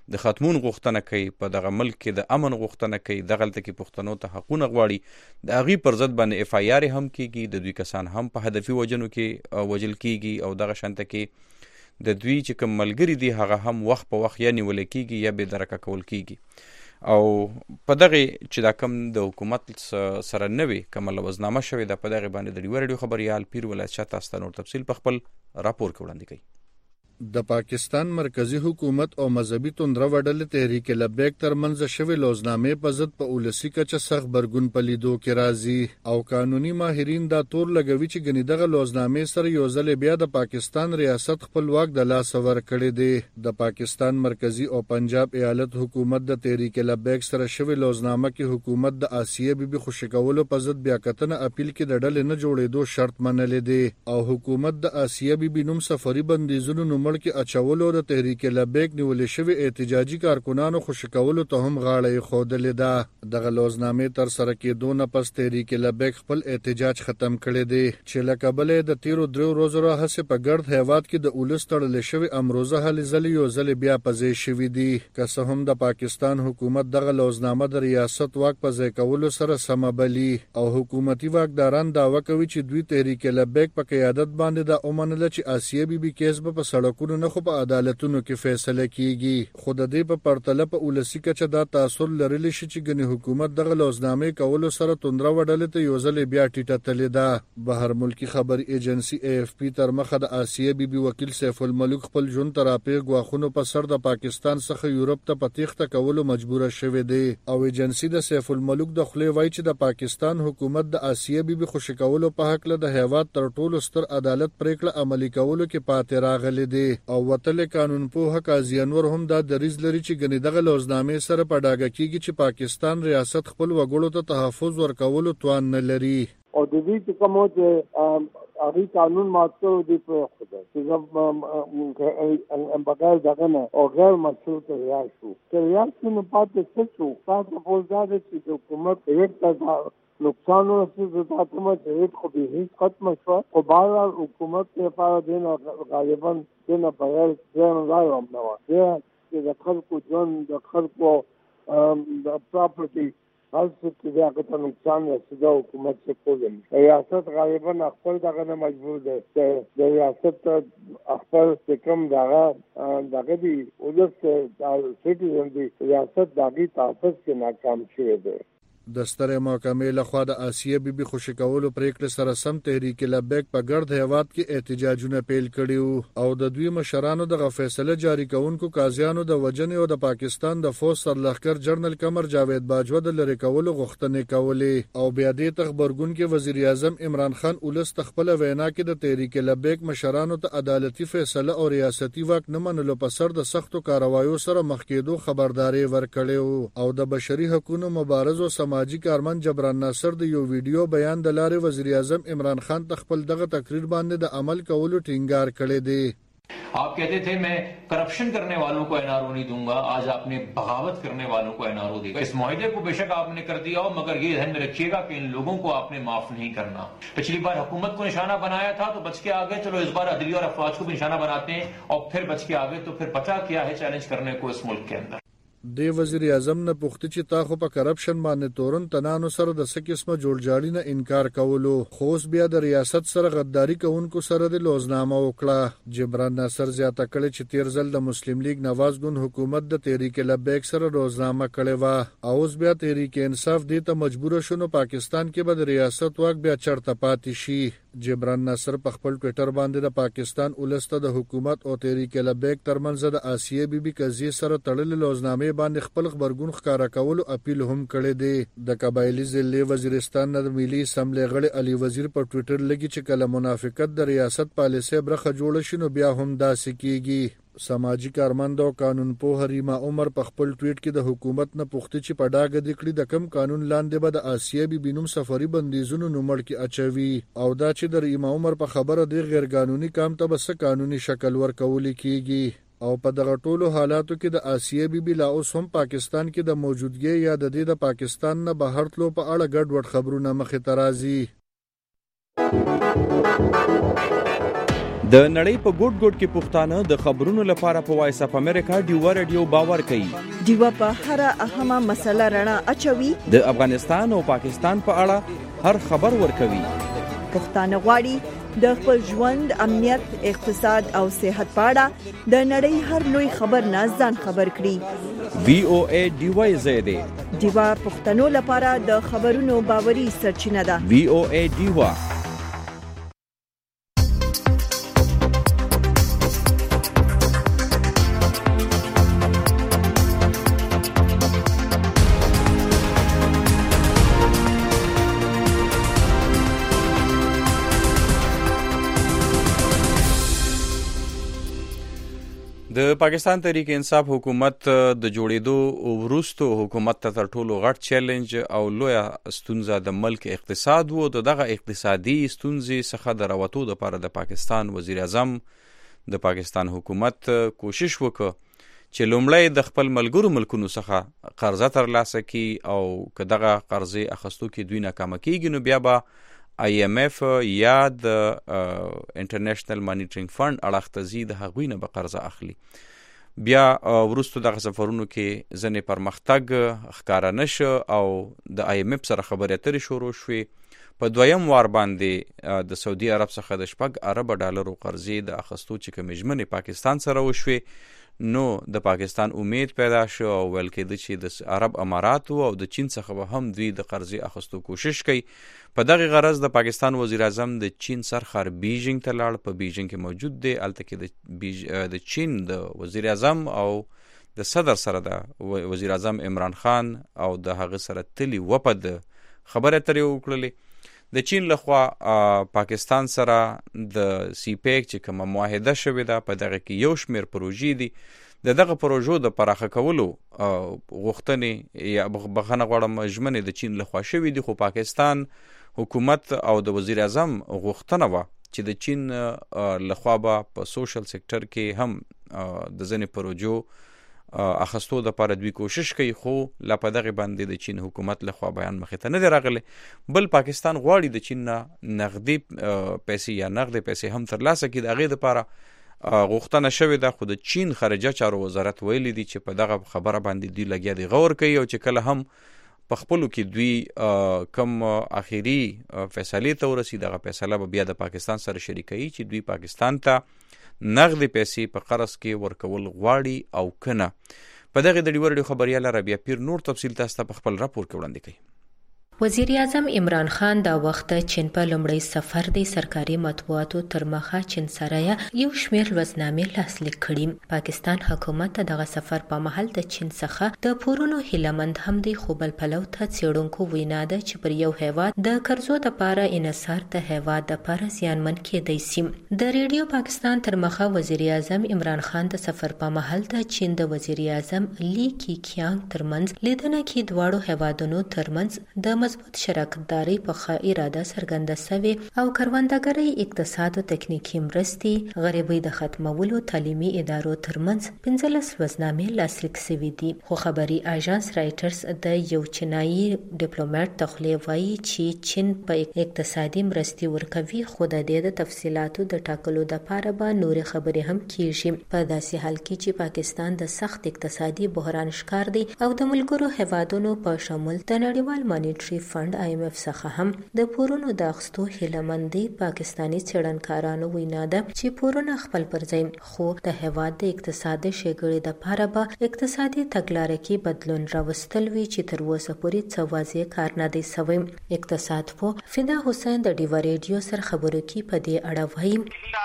د ختمون غوښتنه کوي، په دغه ملک کې د امن غوښتنه کوي، دغلته کې پښتنو ته حقونه غواړي، د هغې پر ضد باندې اف آی آر هم کېږي، د دوی کسان هم په هدفي وجنو کې وجل کېږي او دغه شانته کې د دوی چې کوم ملګري دي هغه هم وخت په وخت یا نیول کېږي یا بې درکه کول کېږي. او په دغه چې دا کم د حکومت سره نوې کومه لوزنامه شوې ده، په دغه باندې د ډیوه راډیو خبریال پیر ولایت شاه تاسو ته نور تفصیل په خپل راپور کې وړاندې کوي. د پاکستان مرکزی حکومت او مذهبي توندره وډلې تحریک لبیک ترمنځ شوې لوزنامې په ضد په ولسی کچه سخت برګون په لیدو کې راځي او قانوني ماهرین دا تور لګوي چې ګنې دغه لوزنامې سره یو ځل بیا د پاکستان ریاست خپلواک د لاس ورکړی دی. د پاکستان مرکزی او پنجاب ایالت حکومت د تحریک لبیک سره شوې لوزنامه کې حکومت د آسیه بیبي خوشی کولو په ضد بیا کتنه اپیل کې د ډلې نه جوړېدو شرط منلې دی او حکومت د آسیه بیبي نوم سفري بندیزونو ملک اچولو د تحریک لبیک نیولې شوی احتجاجي کارکنانو خوشی کولو ته هم غاړه خودلې ده. دغه لوزنامې تر سره کېدو نه پس تحریک لبیک خپل احتجاج ختم کړی دی چې له کبله د تیرو درو ورځو راهیسې په ګرد هیواد کې د اولس تړلې شوی امروزه هلې ځلې یو ځل بیا په ځای شوي دي. که څه هم د پاکستان حکومت دغه لوزنامه د ریاست واک په ځای کولو سره سمه بلي او حکومتي واکداران دعوه کوي چې دوی تحریک لبیک په قیادت باندې دا ومنله چې آسیه بیبي کیس به په سړکونو خو په عدالتونو کې فیصله کیږي. خو د دې په پرتله په ولسی کچه دا تاثر لرلی شي چې ګنې حکومت دغه لوزنامې کولو سره توندره وډلې ته یو ځل بیا ټیټه تللې ده. بهر ملکی خبري ایجنسی ای اف پی تر مخه د آسیه بیبي وکیل سیف الملک خپل ژوند تراپی غواخونو په سر د پاکستان څخه یورپ ته په تیښته کولو مجبوره شوې دی او ایجنسی د سیف الملک د خولې وایي چې د پاکستان حکومت د آسیه بیبي خوشی کولو په حق له د هیواد تر ټولو ستر عدالت پریکړه عملی کولو کې پاتې راغلي دی او وتل قانون پوه قاضي انور هم دا دریځ لري چې ګنې دغه لوزنامې سره په ډاګه کېږي چې پاکستان ریاست خپل وګړو ته تحفظ ورکولو توان نه لري او د دې چې کوم چې هغه قانون ماته دی په خدای چې بغیر دغه نه او غیر مشروط ریاض شو چې ریاض نه پاتې څه شو تاسو په ځای چې حکومت یو نقصان ورسېد د حکومت هیڅ خو به هیڅ ختم شو او بهر حکومت لپاره دین غالبا دین بغیر ځان راي هم نه و چې د خلکو ژوند د خلکو د پراپرټي هڅه چې هغه ته نقصان رسېده حکومت څه کوي. ریاست غالبا خپل دغه نه مجبور دی چې د ریاست خپل کوم دغه دغه دی ولس سټیزن دی ریاست دغه تاسو کې ناکام شوی دی. د سترې محکمې لخوا د آسیه بیبي خوشی کولو پریکړې سره سم تحریک لبیک په ګرد هیواد کې احتجاجونه پیل کړي او د دوی مشرانو دغه فیصله جاری کوونکو قاضیانو د وجنې او د پاکستان د فوج سرلښکر جنرال قمر جاوید باجوه د لری کولو غوښتنې کولې او بیا دې تخبرګون کې وزیر اعظم عمران خان اولس تخپل وینا کې د تحریک لبیک مشرانو ته عدالتي فیصله او ریاستي واک نه منلو په سر د سختو کاروایو سره مخ کېدو خبرداري ورکړې او د بشري حقوقو مبارز او سماجی کارمن جبران ناصر د یو ویډیو بیان د لارې وزیر اعظم عمران خان ته خپل دغه تقریر باندې د عمل کولو ټینګار کړی دی. आप कहते थे मैं करप्शन करने वालों को एनआरओ नहीं दूंगा, आज आपने बगावत करने वालों को एनआरओ दिया. इस मुआहदे को बेशक आपने कर दिया हो मगर ये ध्यान में रखिएगा कि इन लोगों को आपने माफ नहीं करना. पिछली बार हुकूमत को निशाना बनाया था तो बच के आ गए, चलो इस बार अदलिया और अफवाज को भी निशाना बनाते हैं और फिर बच के आ गए तो फिर पता क्या है चैलेंज करने को इस मुल्क के अंदर. دی وزیر اعظم نه پوښتنه چې تا خو په کرپشن باندې تورن تنانو سره د څه قسمه جوړجاړي نه انکار کولو خو اوس بیا د ریاست سره غداری کوونکو سره د لوزنامه وکړه. جبران ناصر زیاته کړي چې تیر ځل د مسلم لیگ نواز ګوند حکومت د تحریک لبیک سره روزنامه کړي و او اوس بیا تحریک انصاف دې ته مجبور شونه پاکستان کې به د ریاست واک بیا چرته پاتې شي. جبران ناصر په خپل ټوئیټر باندې د پاکستان ولسته د حکومت او تحریک لبیک ترمنځ د آسیه بیبي قضیه سره تړلې لوزنامه باندې خپل خبرګون ښکارا کولو اپیل هم کړی دی. د قبایلی ضلع وزیرستان د ملي اسمبلی غړي علي وزیر په ټوئیټر لګي چې کله منافقت د ریاست پالیسي برخه جوړ شي نو بیا هم داسې کیږي. سماجی کارمند او قانون پوه ریما عمر په خپل ټویټ کې د حکومت نه پوښتنه چې په ډاګه د کړي د کم قانون لاندې به د آسیه بیبي نوم سفري بندیزونو نومړ کې اچوي او دا چې د ریما عمر په خبره د غیر قانوني کام ته بس قانوني شکل ورکول کیږي او په دغه ټولو حالاتو کې د آسیه بیبي لا اوس هم پاکستان کې د موجودګي یا د دې د پاکستان نه بهر تلو په اړه ګډ وډ خبرونه مخې ته راځي. د نړۍ په ګوټ ګوټ کې پښتانه د خبرونو لپاره په وایس اف امریکا ډیوا رادیو باور کوي. ډیوا په هر اهمه مسله رڼا اچوي. د افغانستان او پاکستان په اړه هر خبر ورکوي. پښتانه غواړي د خپل ژوند، امنیت، اقتصاد او صحت په اړه د نړۍ هر لوی خبر نه ځان خبر کړي. وی او ای ډیوا زیاده ډیوا پښتنو لپاره د خبرونو باوري سرچینه ده. وی او ای ډیوا. د پاکستان تحریک انصاف حکومت د جوړېدو وروسته حکومت ته تر ټولو غټ چیلنج او لوی ستونزه د ملک اقتصاد وو. دغه اقتصادي ستونزې څخه د راوتو لپاره د پاکستان وزیر اعظم د پاکستان حکومت کوشش وکړ چې لومړی د خپل ملګرو ملکونو څخه قرضه ترلاسه کړي او که دغه قرضې اخیستو کې دوی ناکامه کیږي نو بیا به آی ایم ایف یا د انټرنیشنل مانیټرینګ فند اړخ ته ځي، د هغوی نه به قرضه اخلي. بیا وروسته دغه سفرونو کې ځینې پرمختګ ښکاره نشه او د آی ایم ایف سره خبرې اترې شروع شوې. په دویم وار باندې د سعودي عرب څخه د شپږ اربه ډالرو قرضې د اخیستو چې کومې ژمنې پاکستان سره وشوې، نو د پاکستان امید پیدا شو او ویل کېده چې د عرب اماراتو او د چین څخه به هم دوی د قرضې اخیستو کوشش کوي. په دغه غرض د پاکستان وزیر اعظم د چین سرخر بیجینګ ته لاړ. په بیجینګ کې موجود دی. هلته کې د بیج... د چین د وزیر اعظم او د صدر سره د وزیر اعظم عمران خان او د هغه سره تلی وپد خبرې اترې وکړلې. د چین لخوا پاکستان سره د سی پیک چې کومه معاهده شوې ده په دغه کې یو شمېر پروژې دي. د دغه پروژو د پراخه کولو غوښتنې یا بخښنه غواړم ژمنې د چین لخوا شوې دي، خو پاکستان حکومت او د وزیر اعظم غوښتنه وه چې د چین لخوا به په سوشل سیکټر کې هم د ځینې پروژو اخستو د لپاره دوی کوشش کوي، خو لا په دغه باندې د چین حکومت لخوا بیان مخې ته نه دی راغلی. بل پاکستان غواړي د چین نه نغدي پیسې یا نغدي پیسې هم ترلاسه کړي. د هغې دپاره غوښتنه شوې ده، خو د چین خارجه چارو وزارت ویلي دي چې په دغه خبره باندې دوی لګیا دي غور کوي او چې کله هم په خپلو کې دوی کم اخیری فیصلې ته ورسي دغه فیصله به بیا د پاکستان سره شریکوي چې دوی پاکستان ته نغدي پیسې په قرض کې ورکول غواړي او کنه. په دغه د ډیوا رادیو خبریال رابعه پیر نور تفصیل تاسو ته په خپل راپور کې وړاندې کوي. وزیر اعظم عمران خان دا وخت چین په لومړی سفر دی سرکاري مطبوعاتو تر مخه چین سره یو شمېر لوزنامې لاسلیک کړي. پاکستان حکومت ته دغه سفر په مهال د چین څخه د پورونو هیلهمند هم دی، خو بل پلو ته څېړونکو وینا ده چې پر یو هیواد د قرضو دپاره انحصار د هیواد دپاره زیانمن کیدی سي. د ریډیو پاکستان تر مخه وزیر اعظم عمران خان د سفر په مهال د چین د وزیر اعظم لی کیکیانګ ترمنځ لیدنه کې دواړو هیوادونو ترمنځ د مضبوط شراکتداري په ښه اراده څرګنده سوې او کروندګرۍ، اقتصاد او تکنیکي مرستې، غریبۍ د ختمولو، تعلیمي ادارو ترمنځ پنځلس لوزنامې لاسلیک سوي دي. خو خبري اژانس رایټرز د یو چینایي ډیپلوماټ د خولې وایي چې چین په اقتصادي مرستې ورکوي، خو د دې د تفصیلاتو د ټاکلو دپاره به نورې خبرې هم کیږي. په داسې حال کې چې پاکستان د سخت اقتصادي بحران ښکار دی او د ملګرو هیوادونو په شمول د نړیوال مانیټري فند آی ایم ایف څخه هم د پورونو د اخیستو هیله مند دی. پاکستاني څېړنکارانو وینا ده چې پورونه خپل پر ځای، خو د هیواد د اقتصادي ښېګړې دپاره به اقتصادي تګلاره کې بدلون راوستل وي چې تر اوسه پورې څه واضح کار نه دی سوی. اقتصاد پوه فدا حسین د ډیوا ریډیو سره خبرو کې په دې اړه وایي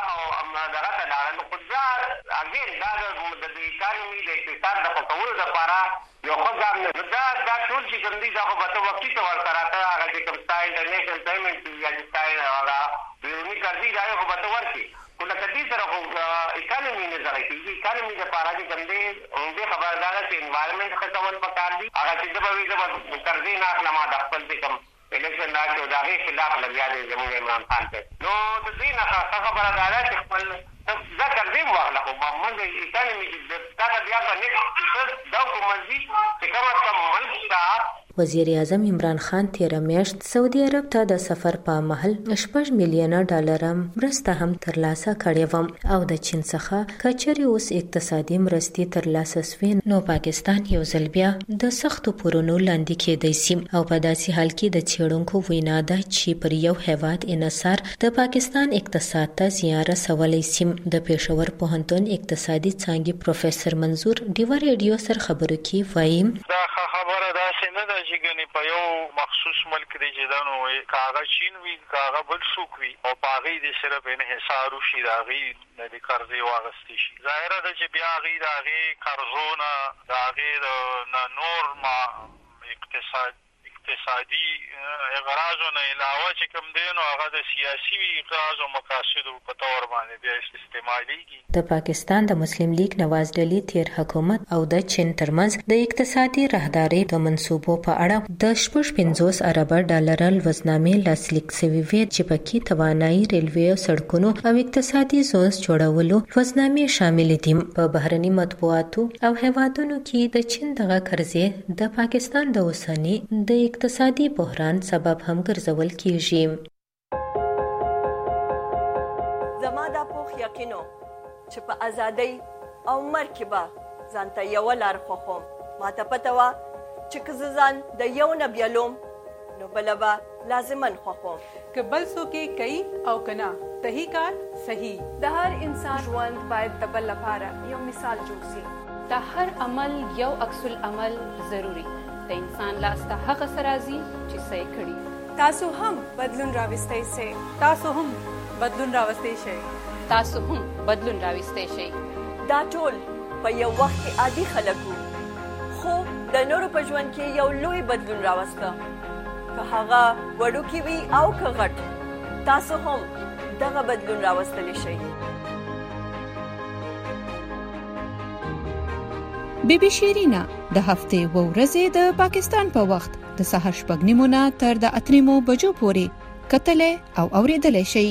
یو خو ځان نه دا دا ټول چې کوم دي دا خو به ته وقتي طور سره ته هغه چې کوم ستا انټرنیشنل پیمنټ یا چې ستا هغه بیروني قرضې دا خو به ته ورکړي، خو لکه دې سره خو اکانمي نه سره کېږي. اکانمي دپاره چې کوم دی همدې خبردار ده چې انوایرمنټ ښه کول پکار دي. هغه چې زه به وي زه به قرضې نه اخلم د خپل چې کوم الیکشن راځي او د هغې خلاف لګیا دی زموږ عمران خان ته. نو د دې نه ښه خبره دا ده چې خپل زه قرضې مو واخله، خو موږ اکانمي تا ته بیا په نیکسټ دا کوم چې کوم کم ملک ته وزیر اعظم عمران خان تیر میاشت سعودي عرب ته د سفر په مهال شپږ میلیونه ډالر مرسته هم ترلاسه کړې و او د چین څخه کچري اوس اقتصادي مرستې ترلاسه سوي نو پاکستان یو ځل بیا د سختو پورونو لاندې کېدای شي او په داسې حال کې د څېړونکو وینا ده چې پر یو هیواد انحصار د پاکستان اقتصاد ته زیان رسولی شي. د پېښور پوهنتون اقتصادي څانګې پروفیسور منظور ډیوه ریډیو سره خبرو کې وایي دا خبره داسې نه ده چې ګنې په یو مخصوص ملک دی چې دا نو کاغه چین وي کاغه بل څوک وي او په هغې د صرف انحصار وشي د هغې د قرضې واخیستې شي. ظاهره ده چې بیا هغې د هغې قرضو نه د هغې نه نور ما اقتصاد اقتصادي اغراضو نه علاوه چې کوم دی نو هغه د سیاسي اغراض او مقاصدو په تور باندې بیا استعمالیږي. د پاکستان د مسلم لیگ نواز ډلې تیر حکومت او د چین ترمنځ د اقتصادي راهدارۍ د منصوبو په اړه د شپږ پنځوس اربه ډالر لوزنامې لاسلیک شوې وې چې پکې توانایي ریلوې او سړکونو او اقتصادي زونز جوړولو لوزنامې شامل دي. په بهرني مطبوعاتو او هیوادونو کې د چین دغه قرضې د پاکستان د اوسني د اقتصادي بحران سبب هم ګرځول کیږي. زما دا پوخ یقینو چې په ازادۍ او مرګ کې به ځان ته یوه لار خوښوم. ماته پته وه چې که زه ځان د یو نه بیلوم نو بله به لازمن خوښوم. که بل څوک یې کوي او که نه صحیح کار صحیح. د هر انسان ژوند باید د بل لپاره یو مثال جوړ شي. د هر عمل یو عکس العمل ضروري. د انسان لاس ته هغه څه راځي چې څه یې کړي. تاسو هم بدلون راوستی شئ. تاسو هم بدلون راوستی شئ. تاسو هم بدلون راوستی شئ. دا ټول په یو وخت کې عادي خلک وو خو د نورو په ژوند کې یو لوی بدلون راوسته. که هغه وړوکی وي او که غټ تاسو هم دغه بدلون راوستلی شئ. بی بی شیرینا د هفتې و ورځې د پاکستان په وخت د سهار شپږ نیمو نه تر د اته نیمو بجو پورې کتلې او اورېدلې شي.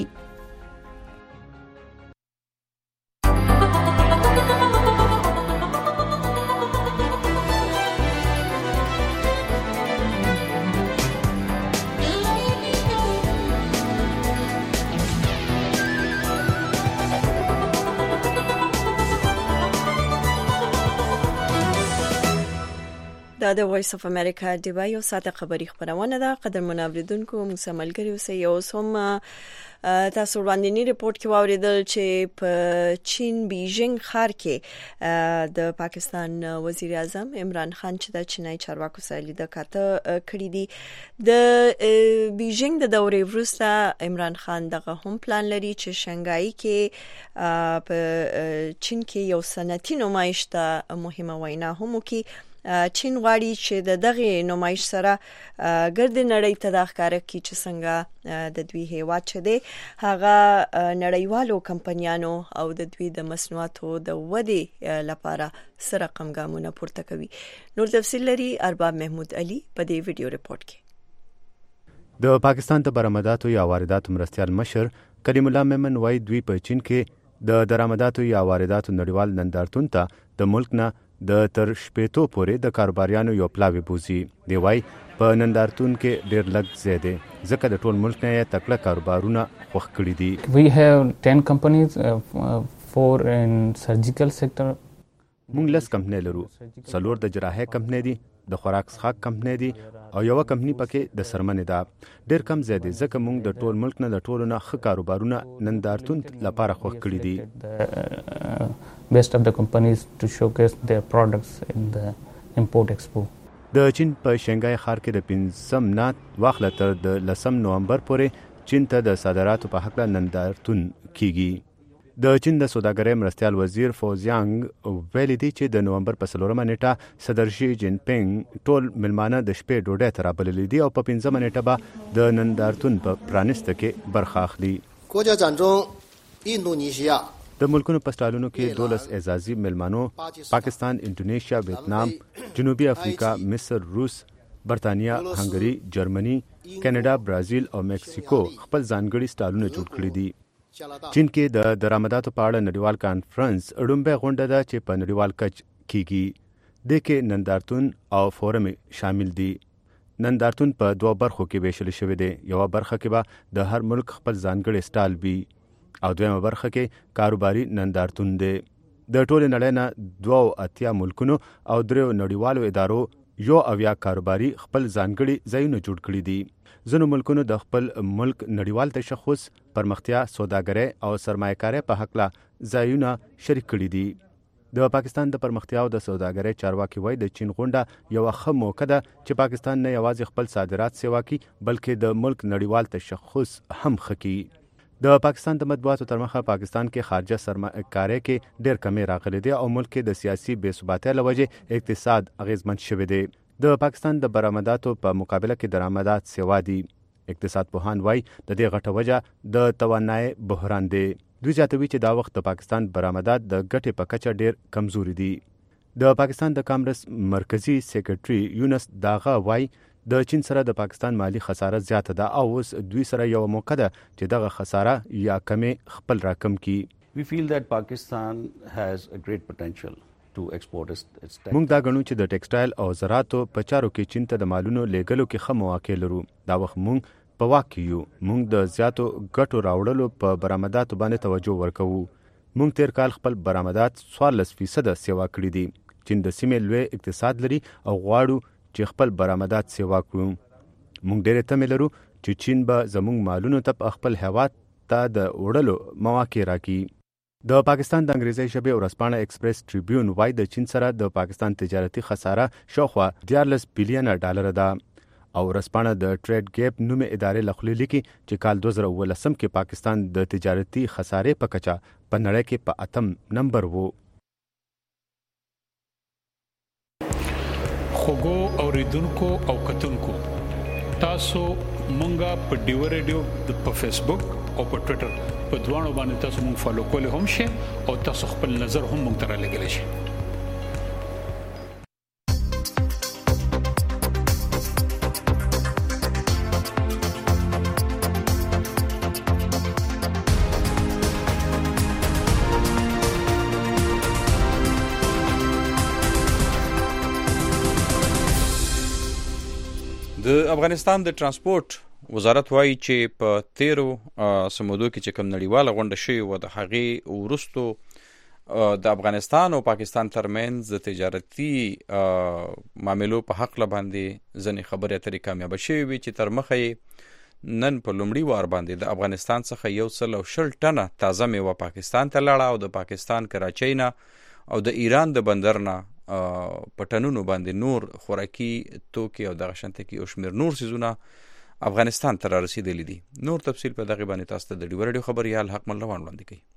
دا د وایس اف امریکا دی وایو ساته خبری خبرونه ده. قدر منابردونکو موږ ملګری اوسئ. اوس هم تاسو وړاندې ریپورت کې واوریدل چې په چین بیجینګ ښار کې د پاکستان وزیر اعظم عمران خان چې د چینای چارواکو سره لیدل کاته کړی دی. د بیجینګ د دورې وروسته عمران خان دغه هم پلان لري چې شنګای کې په چین کې یو صنعتي نمایش ته مهمه وینا هم وکړي. چین غواړي چې د دغه نمایش سره ګرد نړۍ ته د ښکاره کی چې څنګه د دوی هیواد چې دی هغه نړیوالو کمپنیانو او د دوی د مصنوعاتو د ودې لپاره سره رقم ګامونه پورته کوي. نور تفصیل لري ارباب محمود علي په دې ویډیو ریپورت کې. د پاکستان د برآمداتو یا وارداتو مرستیال مشر کریم الله میمن وايي دوی په چین کې د درآمداتو یا وارداتو نړیوال نندارتون ته د ملک نه د تر شپېتو پورې د کاروباریانو یو پلاوی بوزي. دی وايي په نندارتون کې ډېر لږ ځای دی ځکه د ټول ملک نه یې تکړه کاروبارونه خوښ کړي دي. We have ten companies, uh, four in surgical sector. مونږ لس کمپنۍ لرو. څلور د جراحۍ کمپنۍ دي، د خوراک څښاک کمپنۍ دي او یو کمپنۍ پکې د سرمنې ده. ډېر کم ځای دی ځکه مونږ د ټول ملک نه د ټولو نه ښه کاروبارونه نندارتون لپاره خوښ کړي دي. Best of the companies to showcase their products in the import expo. د چین په شنګای ښار کې د پنځم نه واخله تر د لسم نومبر پورې چین ته د صادراتو په حق نندارتون کیږي. د چین د سوداګرۍ مرستیال وزیر فوزیانګ ویلي دی چې د نومبر په څلورمه نیټه صدر شي جین پینګ ټول ملمانه د شپې ډوډۍ ته رابللي دي او په پنځمه نیټه به د نندارتون په پرانیسته کې برخه اخلي. د ملکونو په سټالونو کې دولس اعزازي ملمانو پاکستان، انډونیشیا، ویتنام، جنوبي افریقا، مصر، روس، برطانیا، هنګری، جرمني، کینیډا، برازیل او مکسیکو خپل ځانګړي سټالونه جوړ کړي دي. چین کې د درآمداتو په اړه نړیوال کانفرنس اړومبه غونډه ده چې په نړیوال کچ کیږي. د کې نندارتون او فورم شامل دي. نندارتون په دوه برخو کې ویشل شوی دی. یوه برخه کې به د هر ملک خپل ځانګړی سټایل وي او دویمه برخه کې کاروباري نندارتون دی. د ټولې نړۍ نه دوه اتیا ملکونو او دریو نړیوالو ادارو یو اویا کاروباري خپل ځانګړي ځایونه جوړ کړي دي. ځینو ملکونو د خپل ملک نړیوال تشخص، پرمختیا، سوداګرۍ او سرمایه‌کارۍ په هکله ځایونه شریک کړي دي. د پاکستان د پرمختیا او د سوداګرۍ چارواکي وایي د چین غونډه یوه ښه موقع ده چې پاکستان نه یوازې خپل صادرات سیوا کړي بلکې د ملک نړیوال تشخص هم ښه کړي. د پاکستان د مطبوعاتو تر مخه پاکستان کې خارجه سرمایه‌کارۍ کې ډېر کمی راغلی دی او ملک کې د سیاسي بې ثباتۍ له وجې اقتصاد اغیزمن شوی دی. د پاکستان د برآمداتو په مقابله کې درآمدات سیوا دي. اقتصاد پوهان وایي د دې غټه وجه د توانایي بحران دی. دوی زیاتوي چې دا وخت د پاکستان برآمدات د ګټې په کچه ډېر کمزوري دي. د پاکستان د کانګرس مرکزی سیکرټري یونس داغه وایي د چین سره د پاکستان مالی خساره زیاته ده او اوس دوی سره یو موقع ده چې دغه خساره یا کمې خپل راکم کړي. We feel that Pakistan has a great potential to export its textiles. موږ دا غنو چې د ټیکسټایل او زراعتو په چارو کې چین ته د مالونو لیږلو کې ښه مواقع لرو. دا وخت موږ په واک کې یو. موږ د زیاتو ګټو راوړلو په برآمداتو باندې توجه ورکوو. موږ تیر کال خپل برآمدات څوارلس فیصده سیوا کړي دي. چین د سیمې لوی اقتصاد لري او غواړو چې خپل برآمدات سیوا کړو. موږ ډېرې تمې لرو چې چین به زموږ مالونو ته په خپل هیواد ته د وړلو مواقع راکړي. د پاکستان د انګریزي ژبې ورځپاڼه ایکسپریس ټریبیون وایي د چین سره د پاکستان تجارتي خساره شاوخوا دیارلس بلین ډالر ده او ورځپاڼه د ټریډ ګیپ نومې ادارې له خولې لیکي چې کال دوه زره اوولسم کې پاکستان د تجارتي خسارې په کچه په نړۍ کې په اتم نمبر وو. خوګو اوریدونکو او کتونکو تاسو مونږه په ډیو ریډیو په فیسبوک او په ټوئیټر په دوانو باندې تاسو مونږ فالو کولای هم شئ او تاسو خپل نظر هم مونږ ته رالیږلی شئ. د افغانستان د ترانسپورت وزارت وایي چې په تیرو سمودو کې چې کوم نړیواله غونډه شوې وه د هغې وروستو د افغانستان او پاکستان ترمنځ د تجارتي معاملو په هکله باندې ځینې خبرې اترې کامیابه شوې وي چې تر مخه یې نن په لومړي وار باندې د افغانستان څخه یو سل او شل ټنه تازه میوه پاکستان ته لاړه او د پاکستان کراچۍ نه او د ایران د بندر نه په ټنونو باندې نور خوراکي توکي او دغه شانته کې او شمېر نور څیزونه افغانستان ته را رسېدلي دي. نور تفصیل په دغې باندې تاسو ته د ډیو راډیو خبریال حکمل روان وړاندې کوي.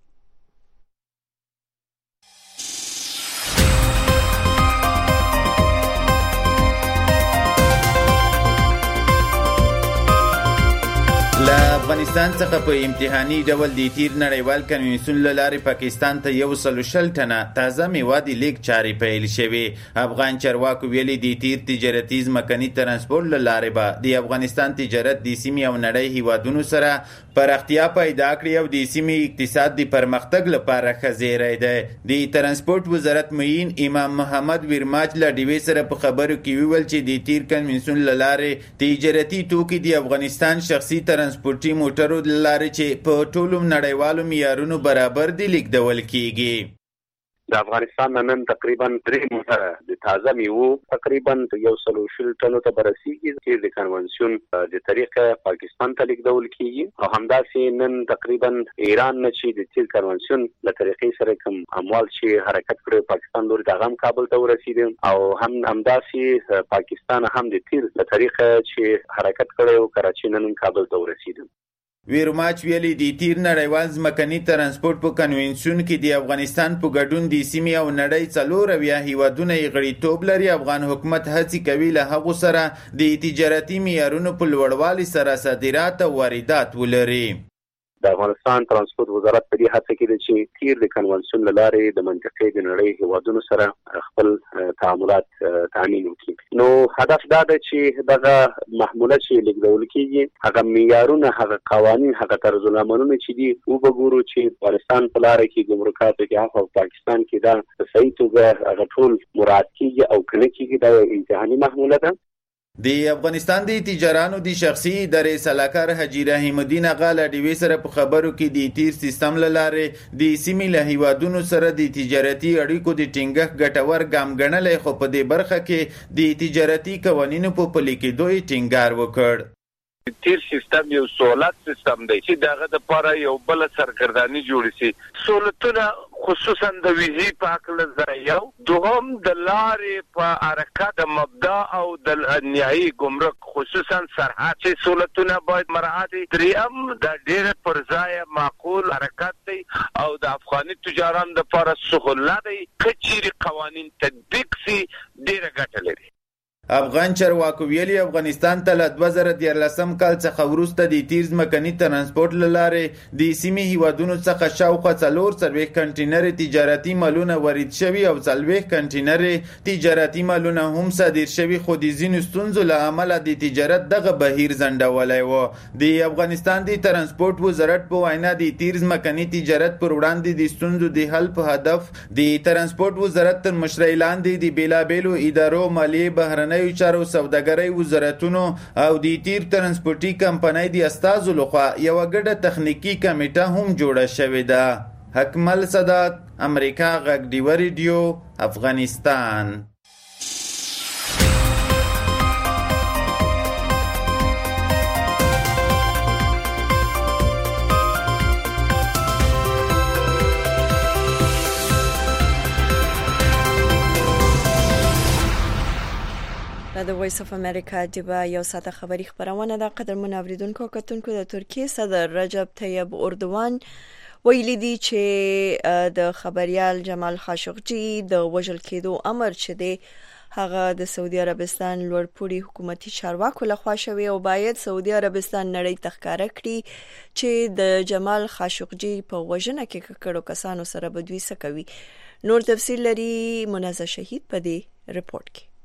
له افغانستان څخه په امتحاني ډول د تیر نړیوال کنوینسیون له لارې پاکستان ته یو سل و شل ټنه تازه میوه د لیږد چارې پیل شوې. افغان چارواکو ویلي د تیر تجارتي ځمکني ترانسپورت له لارې به د افغانستان تجارت د سیمې او نړۍ هیوادونو سره پراختیا پیدا کړي او د سیمې اقتصاد د پرمختګ لپاره ښه زیری دی. د ترانسپورت وزارت معین امام محمد ویرماچ له ډیوې سره په خبرو کې ویل چې د تیر کنوینسیون له لارې تجارتي توکي د افغانستان شخصي ترانسپورتي موټرو د لارې چې په ټولو نړیوالو معیارونو برابر دي لیږدول کیږي. د افغانستان نن تقریبا درې موټره د تازه میوو تقریبا یو سل او شل ټنو ته برسېږي چې د کنونسیون د طریقه پاکستان ته لیږدول کیږي او همداسې نن تقریبا ایران نه چې د تیر کنونسیون له طریقې سره کوم اموال چې حرکت کړی پاکستان لوري ته هم کابل ته ورسېدل او هم همداسې پاکستان هم د تیر له طریقه چې حرکت کړی او کراچۍ نن کابل ته ورسېدل. ویرماچ ویلي د تیر نړیوال ځمکني ترانسپورت په کنوینسیون کې د افغانستان په ګډون د سیمې او نړۍ څلور اویا هیوادونه یې غړیتوب لري. افغان حکومت هڅې کوي له هغو سره د تجارتي معیارونو په لوړوالي سره صادرات او واردات ولري. د افغانستان ترانسپورت وزارت په دې هڅه کې دی چې تیر د کنونسیون له لارې د منطقې د نړۍ هیوادونو سره خپل تعاملات تامین وکړي. نو هدف دا ده چې دغه محموله چې لیږدول کېږي هغه معیارونه، هغه قوانین، هغه طرزالعملونه چې دي وګورو چې افغانستان په لاره کې ګمرکاتو کې هغه پاکستان کې دا په صحیح توګه هغه ټول مراعات کېږي او که نه کېږي دا امتحاني محموله ده. د افغانستان د تجارانو د شخصي ادارې سلاکار حاجی رحیم الدین اغا له ډیوې سره په خبرو کې د تیر سیستم له لارې د سیمې له هیوادونو سره د تجارتي اړیکو د ټینګښت ګټور ګام ګڼلی، خو په دې برخه کې د تجارتي قوانینو په پلي کېدو یې ټینګار وکړ. تیر سیستم یو سہولت سیستم دی چې دغه د لپاره یو بل سرګردانی جوړ شي. سہولتونه خصوصا د ویزي پاکله ځایو دوهم د لارې په حرکت د مبدا او د نهایی ګمرک خصوصا سرحد چې سہولتونه باید مراعات شي. دریم د ډېر پر ځای معقول حرکت دی او د افغاني تجارانو لپاره سہولت دی. کچېرې قوانین تطبیق شي ډېره ګټه لري. افغان چارواکو ویلي افغانستان ته له دوه زره دیارلسم کال څخه وروسته د تیر ځمکني ترانسپورټ له لارې د سیمې هیوادونو څخه شاوخوا څلور څلوېښت کنټینرې تجارتي مالونه وارد شوي او څلوېښت کنټینرې تجارتي مالونه هم صادر شوي، خو د ځینو ستونزو له امله د تجارت دغه بهیر ځنډولی و. د افغانستان د ترانسپورټ وزارت په وینا د تیر ځمکني تجارت پر وړاندې د ستونزو د حل په هدف د ترانسپورټ وزارت تر مشرۍ لاندې د بېلابېلو ادارو، مالیې، بهرنۍ چارو، سوداګرۍ وزارتونو او د تیر ترانسپورټي کمپنۍ د استازو لخوا یوه ګډه تخنیکي کمیټه هم جوړه شوې ده. حکمل سادات، امریکا غږ ډیوه ریډیو، افغانستان. د وایس اف امریکا جبا یو ساعته خبری خبرونه ده. قدرمن اوریدونکو کتونکو د ترکیه صدر رجب طیب اردوان ویلي دي چې د خبريال جمال خاشقجي د وژل کېدو امر چې دی هغه د سعودي عربستان لوړپوړي حکومتي چارواکو لخوا شوی او باید سعودي عربستان نړۍ تخکاره کړي چې د جمال خاشقجي په وژنه کې ککړو کسانو سره بدوي سکوي. نور تفصیل لري منازع شهید په دې رپورت کې.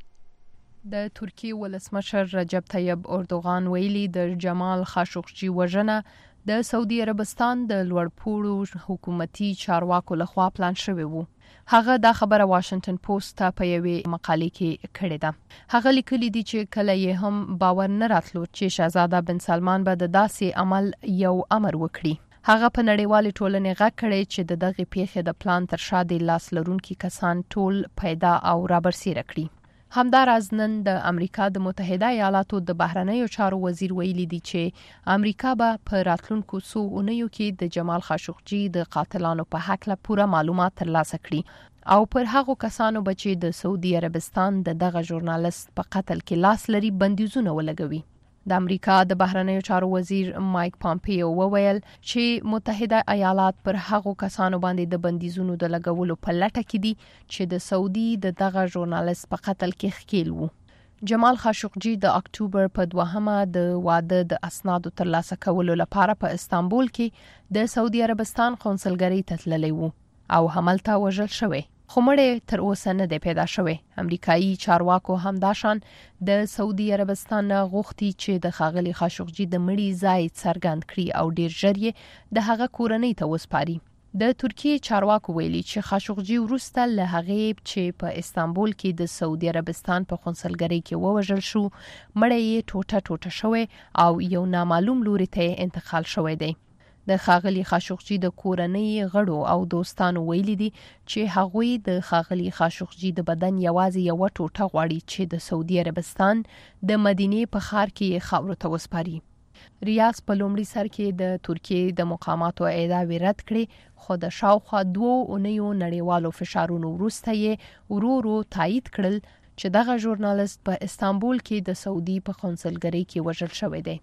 د ترکیه ولسمشر رجب طیب اردوغان ویلي د جمال خاشقجي وژنه د سعودي عربستان د لوړپوړو حکومتي چارواکو لخوا پلان شوی وو. هغه دا خبره واشنگټن پوسټ ته په یوې مقالې کې کړې ده. هغه لیکلي دي چې کله یې هم باور نه راتلو چې شهزاده بن سلمان به د داسې عمل یو امر وکړي. هغه په نړیوالې ټولنې غږ کړی چې د دغه پیښې د پلان تر شا د لاس لرونکي کسان ټول پیدا او رابرسیره کړي. همداراز نن د امریکا د متحده ایالاتو د بهرنیو چارو وزیر ویلي دی چې امریکا به په راتلونکو څو اونیو کې د جمال خاشقجي د قاتلانو په حق له پوره معلومات ترلاسه کړي او پر هغو کسانو به چې د سعودي عربستان د دغه ژورنالیست په قتل کې لاس لري بندیزونه ولګوي. د امریکا د بهرنیو چارو وزیر مایک پامپیو وویل چې متحده ایالات پر هغو کسانو باندې د بندیزونو د لګولو په لټه کې دي چې د سعودي د دغه ژورنالیست په قتل کې ښکیل وو. جمال خاشقجي د اکتوبر په دوهمه د واده د اسنادو ترلاسه کولو لپاره په استانبول کې د سعودي عربستان قونسلګرۍ ته تللی وو او هملته وژل شوی، خو مړی تر اوسه نه دی پیدا شوی. امریکایي چارواکو همداشان د سعودي عربستان غوښتي چې د ښاغلي خاشقجي د مړي ځای څرګند کړي او ډیر ژر یې د هغه کورنۍ ته وسپاري. د ترکیه چارواکو ویلي چې خاشقجي وروسته له هغې چې په استانبول کې د سعودي عربستان په قونسلګرۍ کې ووژل شو، مړی یې ټوټه ټوټه شوی او یو نامعلوم لوري ته انتقال شوی دی. د خاغلی خاشقجي د کورنۍ غړو او دوستانو ویلي دي چې هغوی د خاغلی خاشقجي د بدن یوازې یو ټوټه غواړي چې د سعودي عربستان د مدینې په ښار کې خاورو ته وسپاري. ریاض په لومړي سر کې د ترکیه د مقاماتو ادعاوې رد کړې، خو د شاوخوا دوو اونیو نړیوالو فشارونو وروسته یې ورو ورو تایید کړل چې دغه ژورنالیست په استانبول کې د سعودي په قونسلګرۍ کې وژل شوی دی.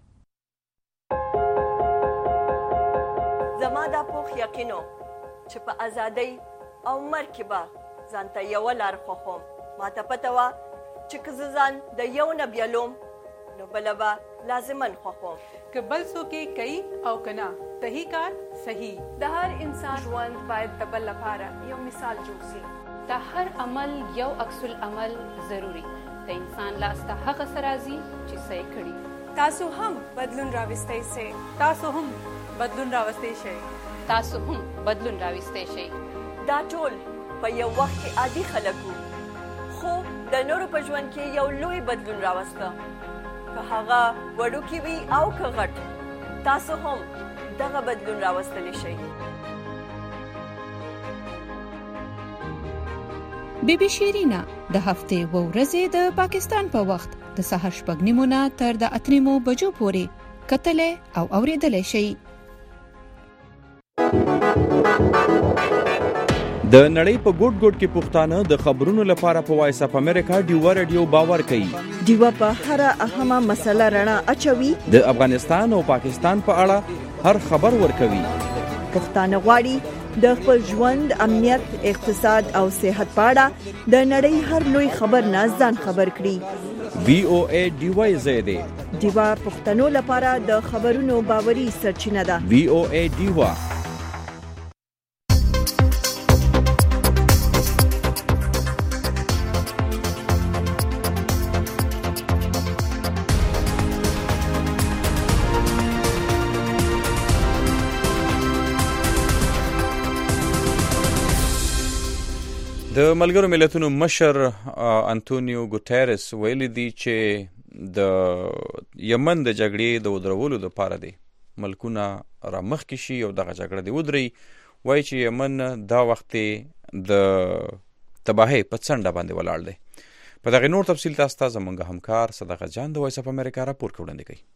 زما دا پوخ یقینو چې په ازادۍ او مرګ کې به ځان ته یوه لار خوښوم. ما ته پته وه چې که زه ځان د یو نه بیلوم نو بله به لازما خوښوم. که بل څوک یې کوي او که نه صحیح کار صحیح. د هر انسان ژوند باید د بل لپاره یو مثال جوړ شي. د هر عمل یو عکس العمل ضروري. د انسان لاس ته هغه څه راځي چې څه یې کړي. تاسو هم بدلون راوستی شئ. تاسو هم بدلون راوستی شئ. تاسو هم بدلون راوستی شئ. دا ټول په یو وخت کې عادي خلک وو، خو د نورو په ژوند کې یو لوی بدلون راوسته، که هغه وړوکی وي او که غټ، تاسو هم دغه بدلون راوستلی شئ. بی بی شیرینا د هفته و ورځې د پاکستان په وخت د سهار شپږ نیمو نه تر د اته نیمو بجو پورې کتلې او اوریدلې شئ. د نړۍ په ګوټ ګوټ کې پښتانه د خبرونو لپاره په وایس اف امریکا ډیوا رادیو باور کوي. ډیوا په هر اهمه مسله رڼا اچوي. د افغانستان او پاکستان په اړه هر خبر ورکوي. پښتانه غواړي د خپل ژوند، امنیت، اقتصاد او صحت په اړه د نړۍ هر لوی خبر نه ځان خبر کړي. وی او ای ډیوا زیاده ډیوا پښتنو لپاره د خبرونو باوري سرچینه ده. وی او ای ډیوا. د ملګرو ملتونو مشر انټونیو ګوتيرس ویلي دی چې د یمن د جګړې د ودرولو لپاره دی ملکونه را مخکې شي او دغه جګړه دی ودري. وایي چې یمن دا وخت د تباهۍ په څنډه باندې ولاړ دی. په دغه نور تفصیل تاسو ته زموږ همکار صدقه جان د وایس اف امریکا راپور وړاندې کوي.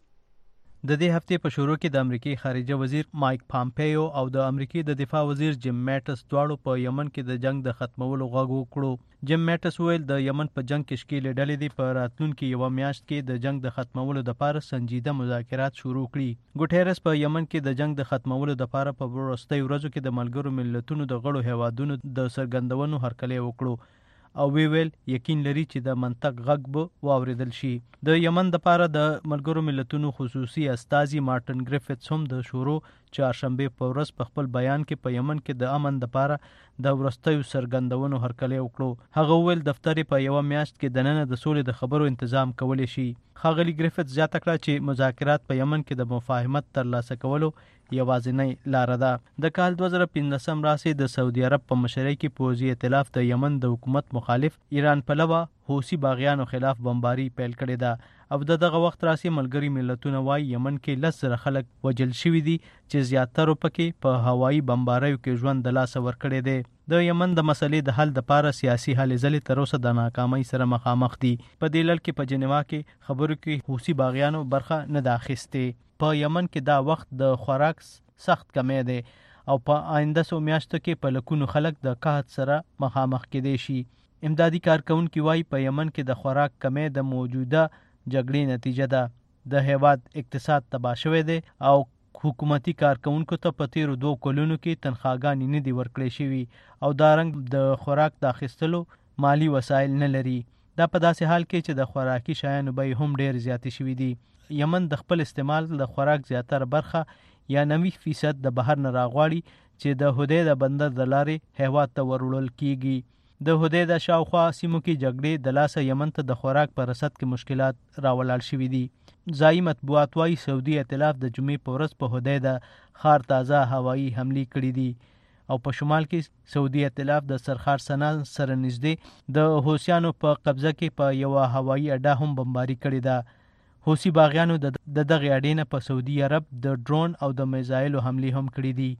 د دې هفتې په شروع کې د امریکای خارجه وزیر مایک پامپیو او د امریکای د دفاع وزیر جیم میټس دواړو په یمن کې د جنگ د ختمولو غږ وکړو. جیم میټس ویل د یمن په جنگ کې شکیل ډلې دی په راتلونکي یو میاشت کې د جنگ د ختمولو لپاره سنجیده مذاکرات شروع کړي. ګوټيرس په یمن کې د جنگ د ختمولو لپاره په وروستۍ ورځو کې د ملګرو ملتونو د غړو هیوادونو د څرګندونو هرکلی وکړو او وی ویل یقین لري چې د منطق غږ به واوریدل شي. د یمن لپاره د ملګرو ملتونو خصوصي استازي مارټن ګریفټس هم د شورو چهارشنبه په ورځ په خپل بیان کې په یمن کې د امن لپاره د وروستیو څرګندونو هرکلی وکړو. هغه ویل دفتر په یو میاشت کې د نن د سولې د خبرو تنظیم کولی شي. ښاغلي ګریفټس زیاته کړه چې مذاکرات په یمن کې د مفاهمت ترلاسه کولو یوازینۍ لاره ده. د کال دوه زره پنځلسم راسي د سعودي عرب په مشرۍ کې پوځي ائتلاف د یمن د حکومت مخالف ایران پلوه حوثي باغیانو خلاف بمباري پیل کړې ده او د دغه وخت راسي ملګري ملتونه وايي یمن کې لس زره خلک وجل شوي دي چې زیاتره پکې په هوایي بمباریو کې ژوند د لاسه ورکړی دی. د یمن د مسلې د حل لپاره سیاسي هلې ځلې تر اوسه د ناکامۍ سره مخامخ دي. په دې لړ کې په جنیوا کې خبرو کې حوثي باغیانو برخه نه ده اخیستې. په یمن کې دا وخت د خوراک سخت کمی دی او په آینده څو میاشتو کې په لکونو خلک د قحط سره مخامخ کېدی شي. امدادي کارکونکي وایي په یمن کې د خوراک کمی د موجوده جګړې نتیجه ده. د هیواد اقتصاد تباه شوی دی او حکومتي کارکونکو ته په تیرو دوه کلونو کې تنخواګانې نه دي ورکړې شوي او دا رنګ د خوراک د اخیستلو مالی وسایل نه لري. دا په داسې حال کې چې د خوراکي شیانو بیې هم ډېر زیاتې شوي دي. یمن د خپل استعمال د خوراک زیاتره برخه یا نوي فیصد د بهر نه راغواړي چې د هدې د بندر د لارې هیواد ته وروړل کیږي. د هدې د شاوخوا سیمو کې جګړې د لاسه یمن ته د خوراک په رسد کې مشکلات راولاړ شوي دي. ځایي مطبوعات وايي سعودي ائتلاف د جمعې په ورځ په هدې د ښار تازه هوایي حملې کړي دي او په شمال کې سعودي ائتلاف د سرخار سنا سره نږدې د حوثیانو په قبضه کې په یو هوایي اډه هم بمباري کړې ده. حوثي باغیانو د دغه اډې نه په سعودي عرب د ډرون او د میزایلو حملې هم کړې دي.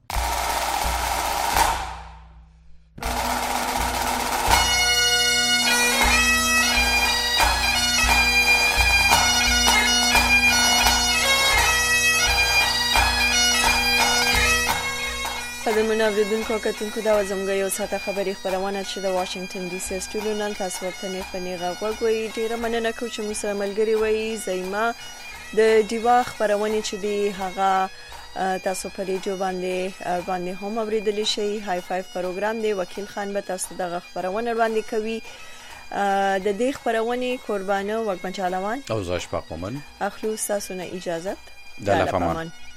قدرمنو اوریدونکو کتونکو دا زموږ یو ساعته خبري خبرونه چې د واشنگټن ډي سي سټوډیو نن تاسو ورته نه پنیغه غوږوي. ډیره مننه کوم چې موږ سره ملګري وي. زایما د ډیوا خبرونه چې دی هغه تاسو په ریډیو باندې باندې هم اوریدلی شي. های فایو پروګرام دی. وکیل خان به تاسو دغه خبرونه وړاندې کوي. د دې خبرونه قربانه وګمنچالوان او زاش پاک مومن اخلو تاسو نه اجازه د لفمان.